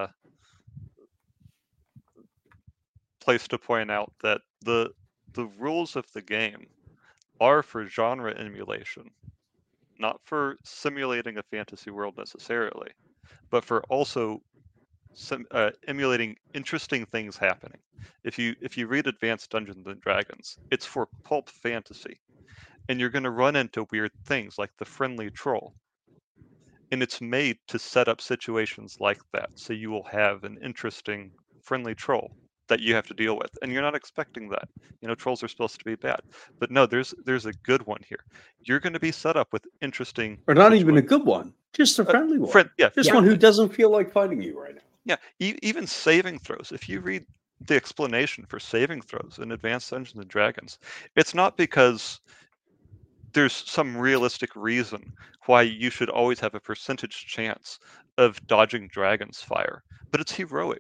place to point out that the rules of the game are for genre emulation, not for simulating a fantasy world necessarily, but for also emulating interesting things happening. If you read Advanced Dungeons and Dragons, it's for pulp fantasy, and you're going to run into weird things like the friendly troll, and it's made to set up situations like that, so you will have an interesting friendly troll that you have to deal with, and you're not expecting that. Trolls are supposed to be bad, but no, there's a good one here. You're going to be set up with interesting, or not even a good one, just a friendly one. Just one who doesn't feel like fighting you right now. Yeah, even saving throws. If you read the explanation for saving throws in Advanced Dungeons and Dragons, it's not because there's some realistic reason why you should always have a percentage chance of dodging dragon's fire, but it's heroic.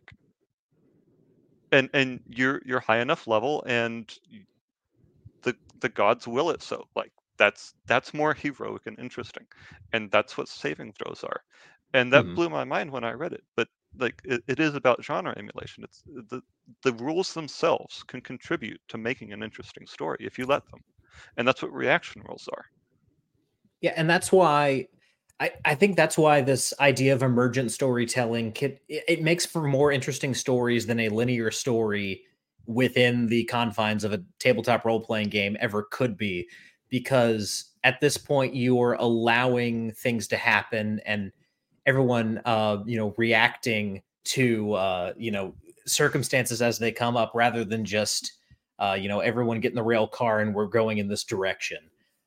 And you're high enough level, and the gods will it so. Like that's more heroic and interesting, and that's what saving throws are. And that blew my mind when I read it. But like it is about genre emulation. It's the rules themselves can contribute to making an interesting story if you let them, and that's what reaction rolls are. Yeah, and that's why I think that's why this idea of emergent storytelling it makes for more interesting stories than a linear story within the confines of a tabletop role-playing game ever could be, because at this point you're allowing things to happen and everyone reacting to circumstances as they come up, rather than just everyone get in the rail car and we're going in this direction.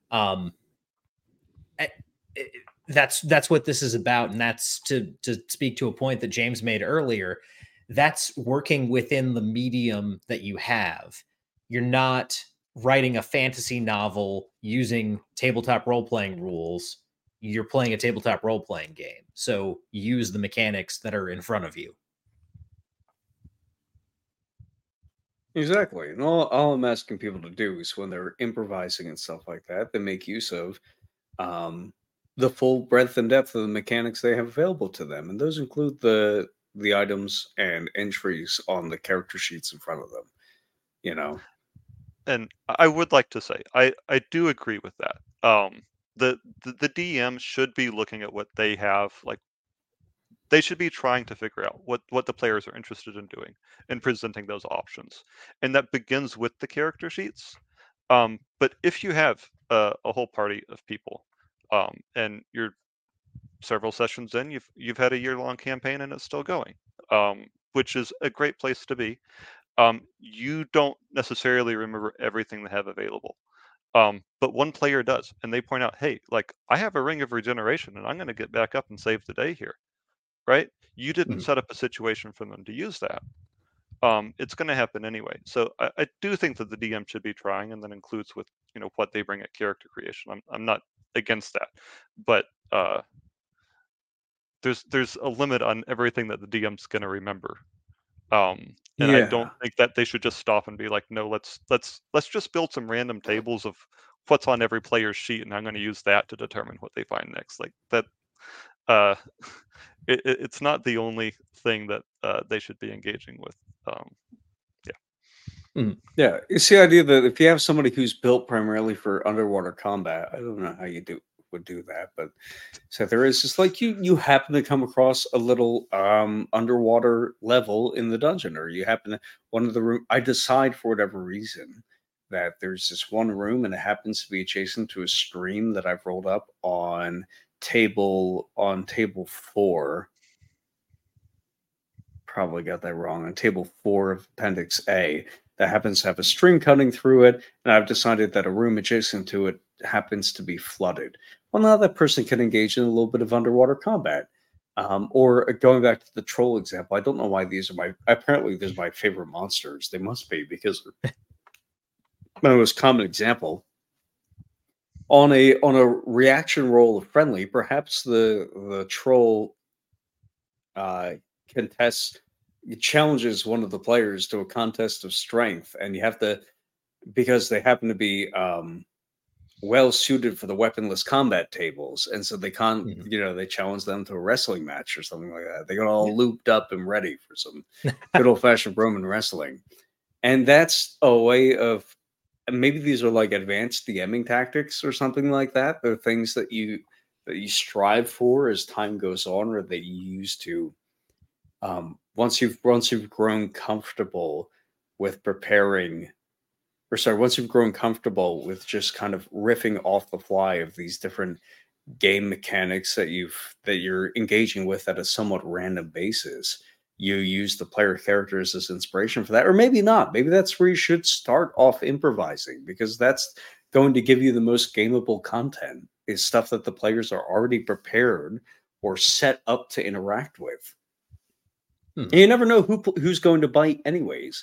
That's what this is about, and that's to speak to a point that James made earlier. That's working within the medium that you have. You're not writing a fantasy novel using tabletop role-playing rules. You're playing a tabletop role-playing game, so use the mechanics that are in front of you. Exactly. And all I'm asking people to do is when they're improvising and stuff like that, they make use of the full breadth and depth of the mechanics they have available to them. And those include the items and entries on the character sheets in front of them, And I would like to say, I do agree with that. The DM should be looking at what they have, like they should be trying to figure out what the players are interested in doing and presenting those options. And that begins with the character sheets. But if you have a whole party of people, and you're several sessions in, you've had a year-long campaign and it's still going, which is a great place to be. You don't necessarily remember everything they have available. But one player does, and they point out, hey, like, I have a ring of regeneration and I'm going to get back up and save the day here, right? You didn't set up a situation for them to use that. It's going to happen anyway. So I do think that the DM should be trying, and that includes with, what they bring at character creation. I'm not against that, but there's a limit on everything that the DM's going to remember. And I don't think that they should just stop and be like, no, let's just build some random tables of what's on every player's sheet, and I'm going to use that to determine what they find next. Like that, it's not the only thing that they should be engaging with. Yeah, it's the idea that if you have somebody who's built primarily for underwater combat, I don't know how you would do that, but so there is just like you happen to come across a little underwater level in the dungeon, or you happen to one of the room. I decide for whatever reason that there's this one room, and it happens to be adjacent to a stream that I've rolled up on table 4. Probably got that wrong. On table 4 of Appendix A, that happens to have a stream cutting through it, and I've decided that a room adjacent to it happens to be flooded. Well, now that person can engage in a little bit of underwater combat. Or going back to the troll example, I don't know why these are apparently these are my favorite monsters. They must be, because my most common example. On a reaction roll of friendly, perhaps the troll challenges one of the players to a contest of strength, and you have to, because they happen to be well suited for the weaponless combat tables, and so they they challenge them to a wrestling match or something like that. They got all looped up and ready for some good old fashioned Roman wrestling, and that's a way of, maybe these are like advanced DMing tactics or something like that. They're things that you strive for as time goes on, or that you use to once you've grown comfortable with once you've grown comfortable with just kind of riffing off the fly of these different game mechanics that you're engaging with at a somewhat random basis, you use the player characters as inspiration for that. Or maybe not. Maybe that's where you should start off improvising, because that's going to give you the most gameable content, is stuff that the players are already prepared or set up to interact with. And you never know who's going to bite anyways.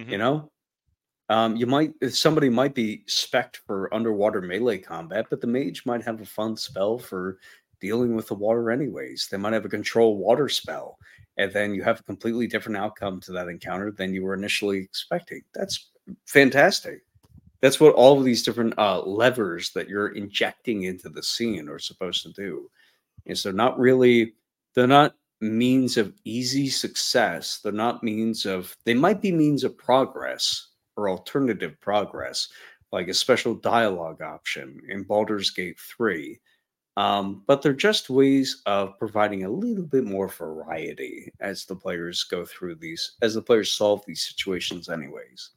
Somebody might be spec'd for underwater melee combat, but the mage might have a fun spell for dealing with the water anyways. They might have a control water spell, and then you have a completely different outcome to that encounter than you were initially expecting. That's fantastic. That's what all of these different levers that you're injecting into the scene are supposed to do. And so they're not means of easy success. They might be means of progress or alternative progress, like a special dialogue option in Baldur's Gate 3. But they're just ways of providing a little bit more variety as the players solve these situations anyways.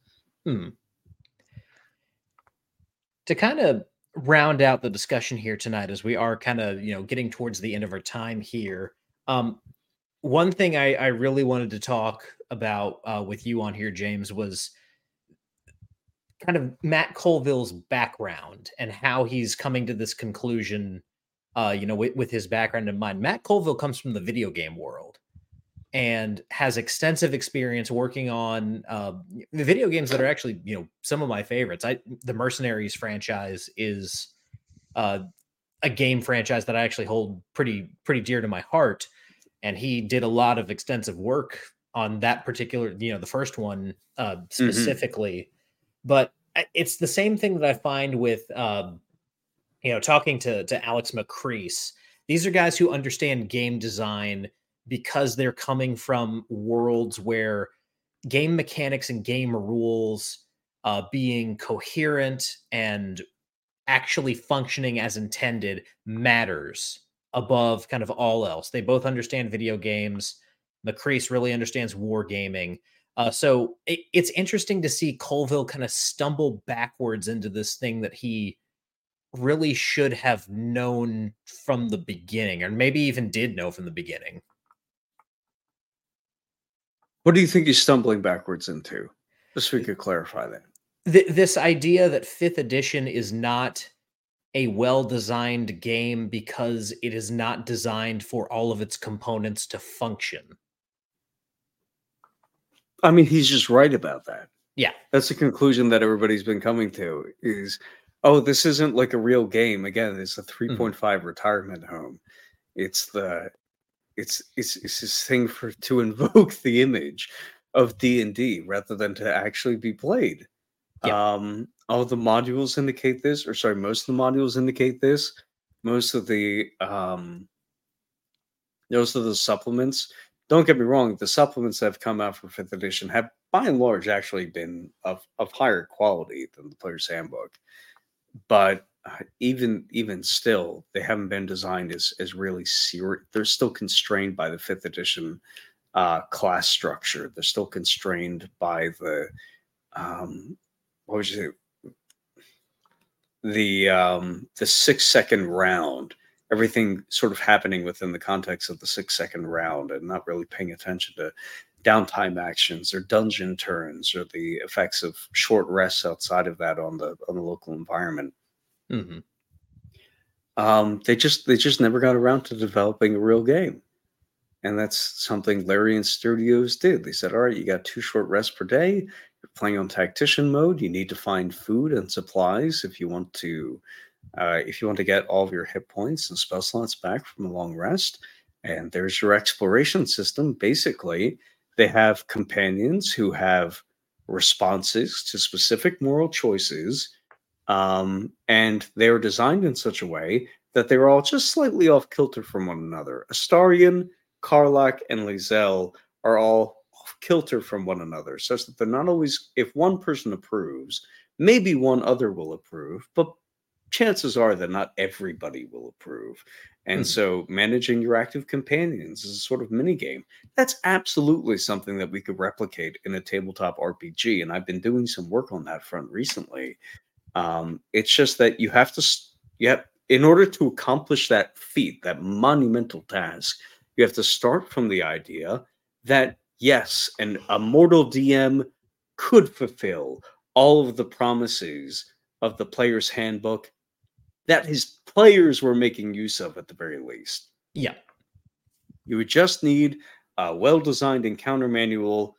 To kind of round out the discussion here tonight, as we are kind of, getting towards the end of our time here, one thing I really wanted to talk about with you on here, James, was kind of Matt Colville's background and how he's coming to this conclusion, with his background in mind. Matt Colville comes from the video game world and has extensive experience working on the video games that are actually, some of my favorites. The Mercenaries franchise is a game franchise that I actually hold pretty dear to my heart. And he did a lot of extensive work on that particular, the first one specifically. But it's the same thing that I find with, talking to Alex McCrease. These are guys who understand game design because they're coming from worlds where game mechanics and game rules being coherent and actually functioning as intended matters above kind of all else. They both understand video games. McCrease really understands wargaming. So it's interesting to see Colville kind of stumble backwards into this thing that he really should have known from the beginning, or maybe even did know from the beginning. What do you think he's stumbling backwards into? Just so we could clarify that. This idea that 5th edition is not a well-designed game because it is not designed for all of its components to function. I mean, he's just right about that. Yeah. That's the conclusion that everybody's been coming to is, oh, this isn't like a real game. Again, it's a 3.5 retirement home. It's this thing to invoke the image of D&D rather than to actually be played. Yeah. All the modules indicate this, or sorry, most of the modules indicate this. Most of the supplements. Don't get me wrong, the supplements that have come out for 5th edition have by and large actually been of higher quality than the player's handbook. But even still, they haven't been designed as really serious. They're still constrained by the 5th edition class structure. They're still constrained by the what would you say? The 6-second round. Everything sort of happening within the context of the 6-second round, and not really paying attention to downtime actions or dungeon turns or the effects of short rests outside of that on the local environment. Mm-hmm. They just never got around to developing a real game, and that's something Larian Studios did. They said, "All right, you got 2 short rests per day. You're playing on tactician mode. You need to find food and supplies if you want to." If you want to get all of your hit points and spell slots back from a long rest, and there's your exploration system. Basically, they have companions who have responses to specific moral choices, and they are designed in such a way that they're all just slightly off kilter from one another. Astarion, Karlach, and Lae'zel are all off kilter from one another, such that they're not always, if one person approves, maybe one other will approve, but chances are that not everybody will approve. And so managing your active companions is a sort of mini game. That's absolutely something that we could replicate in a tabletop RPG. And I've been doing some work on that front recently. It's just that you have to, in order to accomplish that feat, that monumental task, you have to start from the idea that, yes, a mortal DM could fulfill all of the promises of the player's handbook that his players were making use of at the very least. Yeah. You would just need a well-designed encounter manual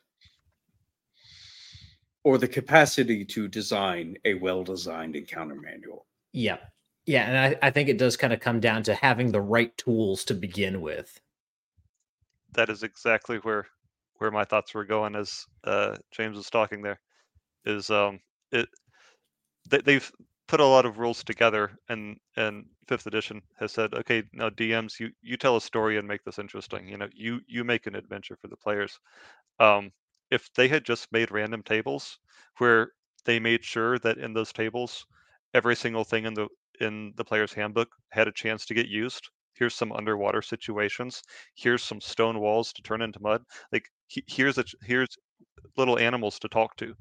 or the capacity to design a well-designed encounter manual. Yeah. Yeah, and I think it does kind of come down to having the right tools to begin with. That is exactly where my thoughts were going as James was talking there. Is they've put a lot of rules together, and 5th edition has said, okay, now DMs, you tell a story and make this interesting. You make an adventure for the players. If they had just made random tables where they made sure that in those tables every single thing in the player's handbook had a chance to get used. Here's some underwater situations. Here's some stone walls to turn into mud. Like here's little animals to talk to.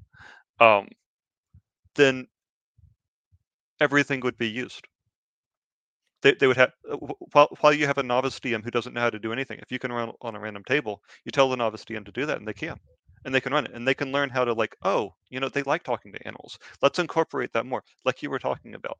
Then everything would be used. They would have while you have a novice DM who doesn't know how to do anything. If you can run on a random table, you tell the novice DM to do that, and they can, and they can run it, and they can learn how to they like talking to animals. Let's incorporate that more, like you were talking about.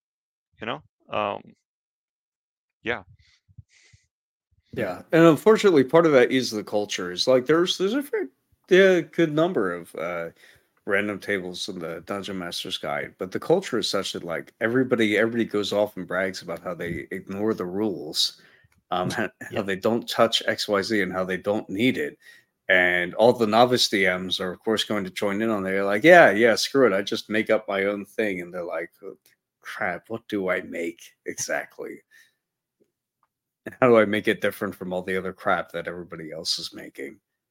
Yeah. Yeah, and unfortunately, part of that is the culture. Is like there's a very good number of random tables in the Dungeon Master's Guide, but the culture is such that like everybody goes off and brags about how they ignore the rules, how they don't touch XYZ and how they don't need it, and all the novice DMs are of course going to join in on there. Like, yeah, screw it, I just make up my own thing, and they're like, oh, crap, what do I make exactly? How do I make it different from all the other crap that everybody else is making?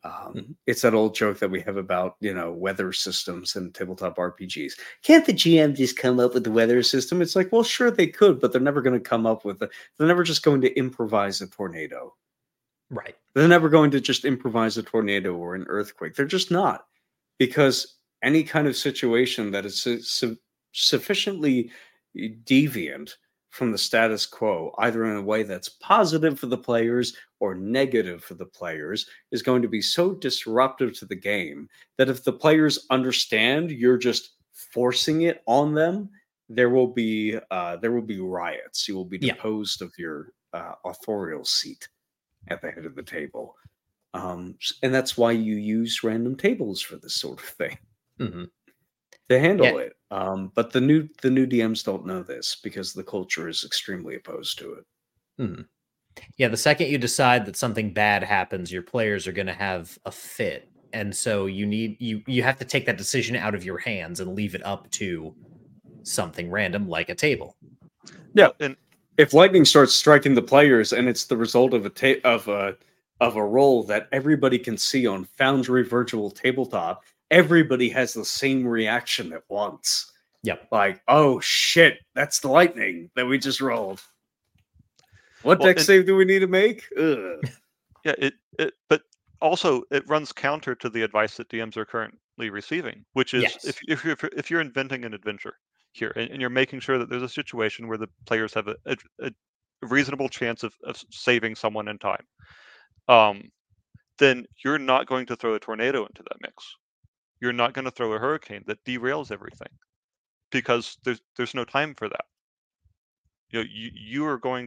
It's that old joke that we have about, weather systems and tabletop RPGs. Can't the GM just come up with the weather system? It's like, well, sure they could, but they're never going to come up with it. They're never just going to improvise a tornado. Right. They're never going to just improvise a tornado or an earthquake. They're just not. Because any kind of situation that is sufficiently deviant from the status quo, either in a way that's positive for the players or negative for the players, is going to be so disruptive to the game that if the players understand you're just forcing it on them, there will be riots. You will be deposed of your authorial seat at the head of the table. And that's why you use random tables for this sort of thing. Mm-hmm. To handle it. But the new DMs don't know this because the culture is extremely opposed to it. Mm-hmm. Yeah, the second you decide that something bad happens, your players are going to have a fit. And so you have to take that decision out of your hands and leave it up to something random like a table. Yeah, and if lightning starts striking the players and it's the result of a roll that everybody can see on Foundry Virtual Tabletop, everybody has the same reaction at once. Yep. Like, oh shit, that's the lightning that we just rolled. What dex save do we need to make? Ugh. Yeah, but also it runs counter to the advice that DMs are currently receiving, which is if you're inventing an adventure here and you're making sure that there's a situation where the players have a reasonable chance of saving someone in time, then you're not going to throw a tornado into that mix. You're not going to throw a hurricane that derails everything because there's no time for that. You are going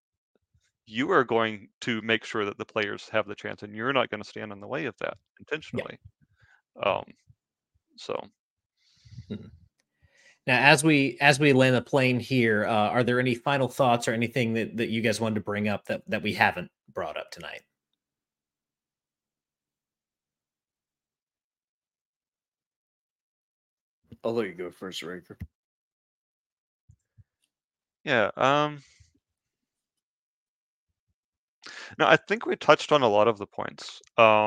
to make sure that the players have the chance, and you're not going to stand in the way of that intentionally. Now, as we land the plane here, are there any final thoughts or anything that you guys wanted to bring up that we haven't brought up tonight? I'll let you go first, Raker. Yeah. No, I think we touched on a lot of the points.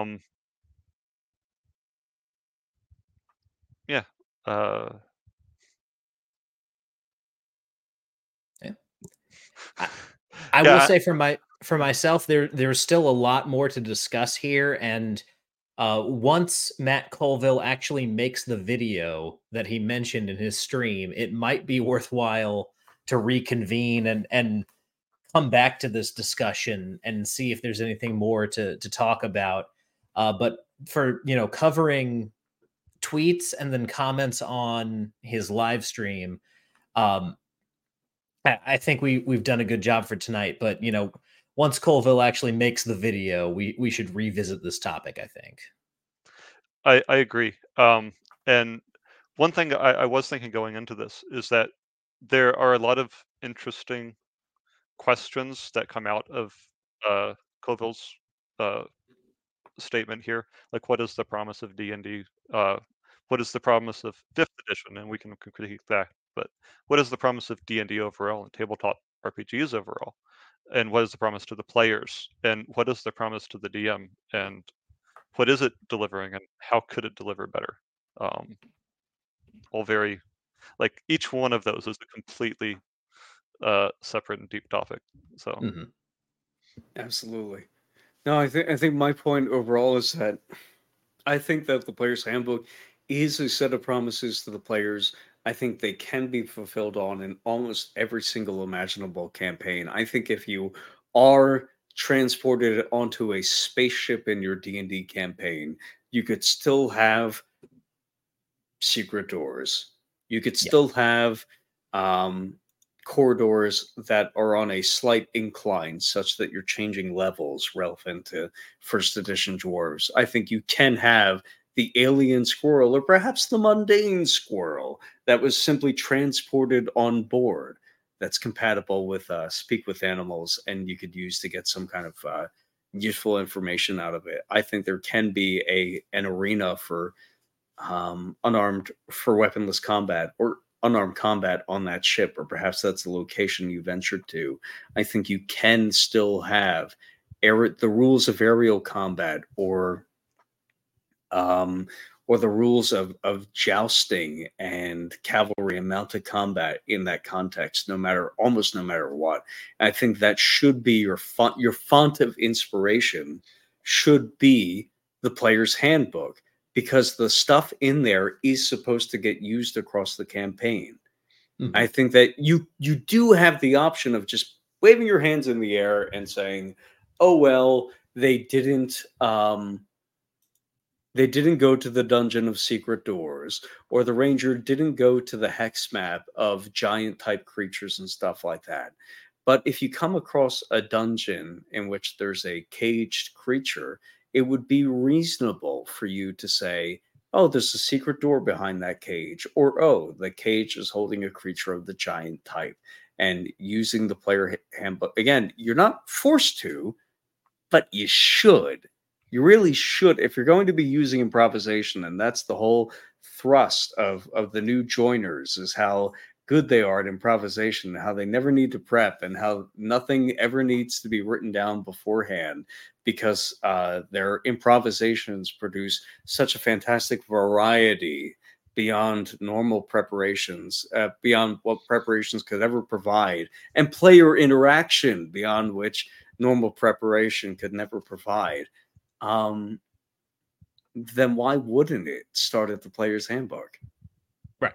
Yeah. I will say for myself, there's still a lot more to discuss here, and once Matt Colville actually makes the video that he mentioned in his stream, it might be worthwhile to reconvene and come back to this discussion and see if there's anything more to talk about. But for covering tweets and then comments on his live stream, I think we've done a good job for tonight. But once Colville actually makes the video, we should revisit this topic, I think. I agree. And one thing I was thinking going into this is that there are a lot of interesting questions that come out of Colville's statement here. Like, what is the promise of D&D? What is the promise of 5th edition? And we can critique that. But what is the promise of D&D overall and tabletop RPGs overall? And what is the promise to the players? And what is the promise to the DM? And what is it delivering? And how could it deliver better? All very, like, each one of those is a completely separate and deep topic. So, Absolutely. No, I think my point overall is that I think that the player's handbook is a set of promises to the players. I think they can be fulfilled on in almost every single imaginable campaign. I think if you are transported onto a spaceship in your D&D campaign, you could still have secret doors. You could still have corridors that are on a slight incline such that you're changing levels relevant to 1st edition dwarves. I think you can have the alien squirrel or perhaps the mundane squirrel that was simply transported on board that's compatible with Speak with Animals and you could use to get some kind of useful information out of it. I think there can be an arena for weaponless combat or unarmed combat on that ship, or perhaps that's the location you ventured to. I think you can still have the rules of aerial combat or or the rules of jousting and cavalry and mounted combat in that context, almost no matter what. I think that should be your font of inspiration should be the player's handbook, because the stuff in there is supposed to get used across the campaign. Mm-hmm. I think that you do have the option of just waving your hands in the air and saying, oh, well, they didn't go to the Dungeon of Secret Doors, or the ranger didn't go to the hex map of giant type creatures and stuff like that. But if you come across a dungeon in which there's a caged creature, it would be reasonable for you to say, oh, there's a secret door behind that cage, or, oh, the cage is holding a creature of the giant type. And using the player handbook, again, you're not forced to, but you should. You really should. If you're going to be using improvisation, and that's the whole thrust of the new joiners, is how good they are at improvisation, how they never need to prep, and how nothing ever needs to be written down beforehand, because their improvisations produce such a fantastic variety beyond normal preparations, beyond what preparations could ever provide, and player interaction beyond which normal preparation could never provide. Then why wouldn't it start at the player's handbook? Right.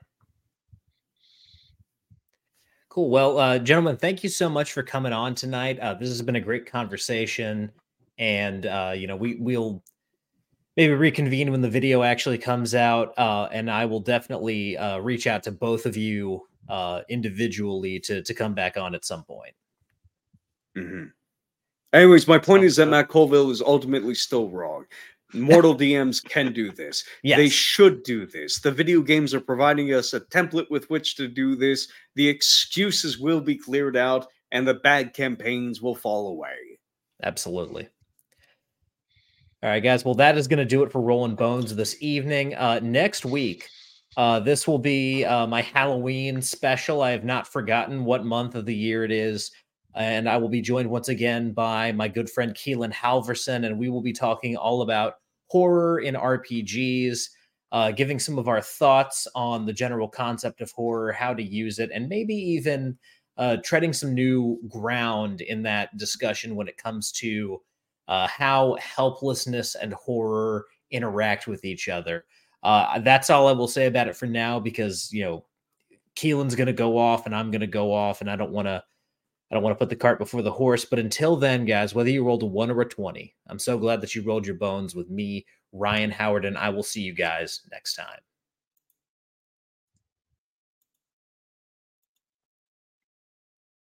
Cool. Well, gentlemen, thank you so much for coming on tonight. This has been a great conversation, and we'll maybe reconvene when the video actually comes out, and I will definitely reach out to both of you individually to come back on at some point. Mm-hmm. Anyways, my point is that Matt Colville is ultimately still wrong. Mortal DMs can do this. Yes. They should do this. The video games are providing us a template with which to do this. The excuses will be cleared out, and the bad campaigns will fall away. Absolutely. All right, guys. Well, that is going to do it for Rolling Bones this evening. Next week, this will be my Halloween special. I have not forgotten what month of the year it is. And I will be joined once again by my good friend Keelan Halverson, and we will be talking all about horror in RPGs, giving some of our thoughts on the general concept of horror, how to use it, and maybe even treading some new ground in that discussion when it comes to how helplessness and horror interact with each other. That's all I will say about it for now, because, Keelan's going to go off and I'm going to go off, and I don't want to put the cart before the horse. But until then, guys, whether you rolled a 1 or a 20, I'm so glad that you rolled your bones with me, Ryan Howard, and I will see you guys next time.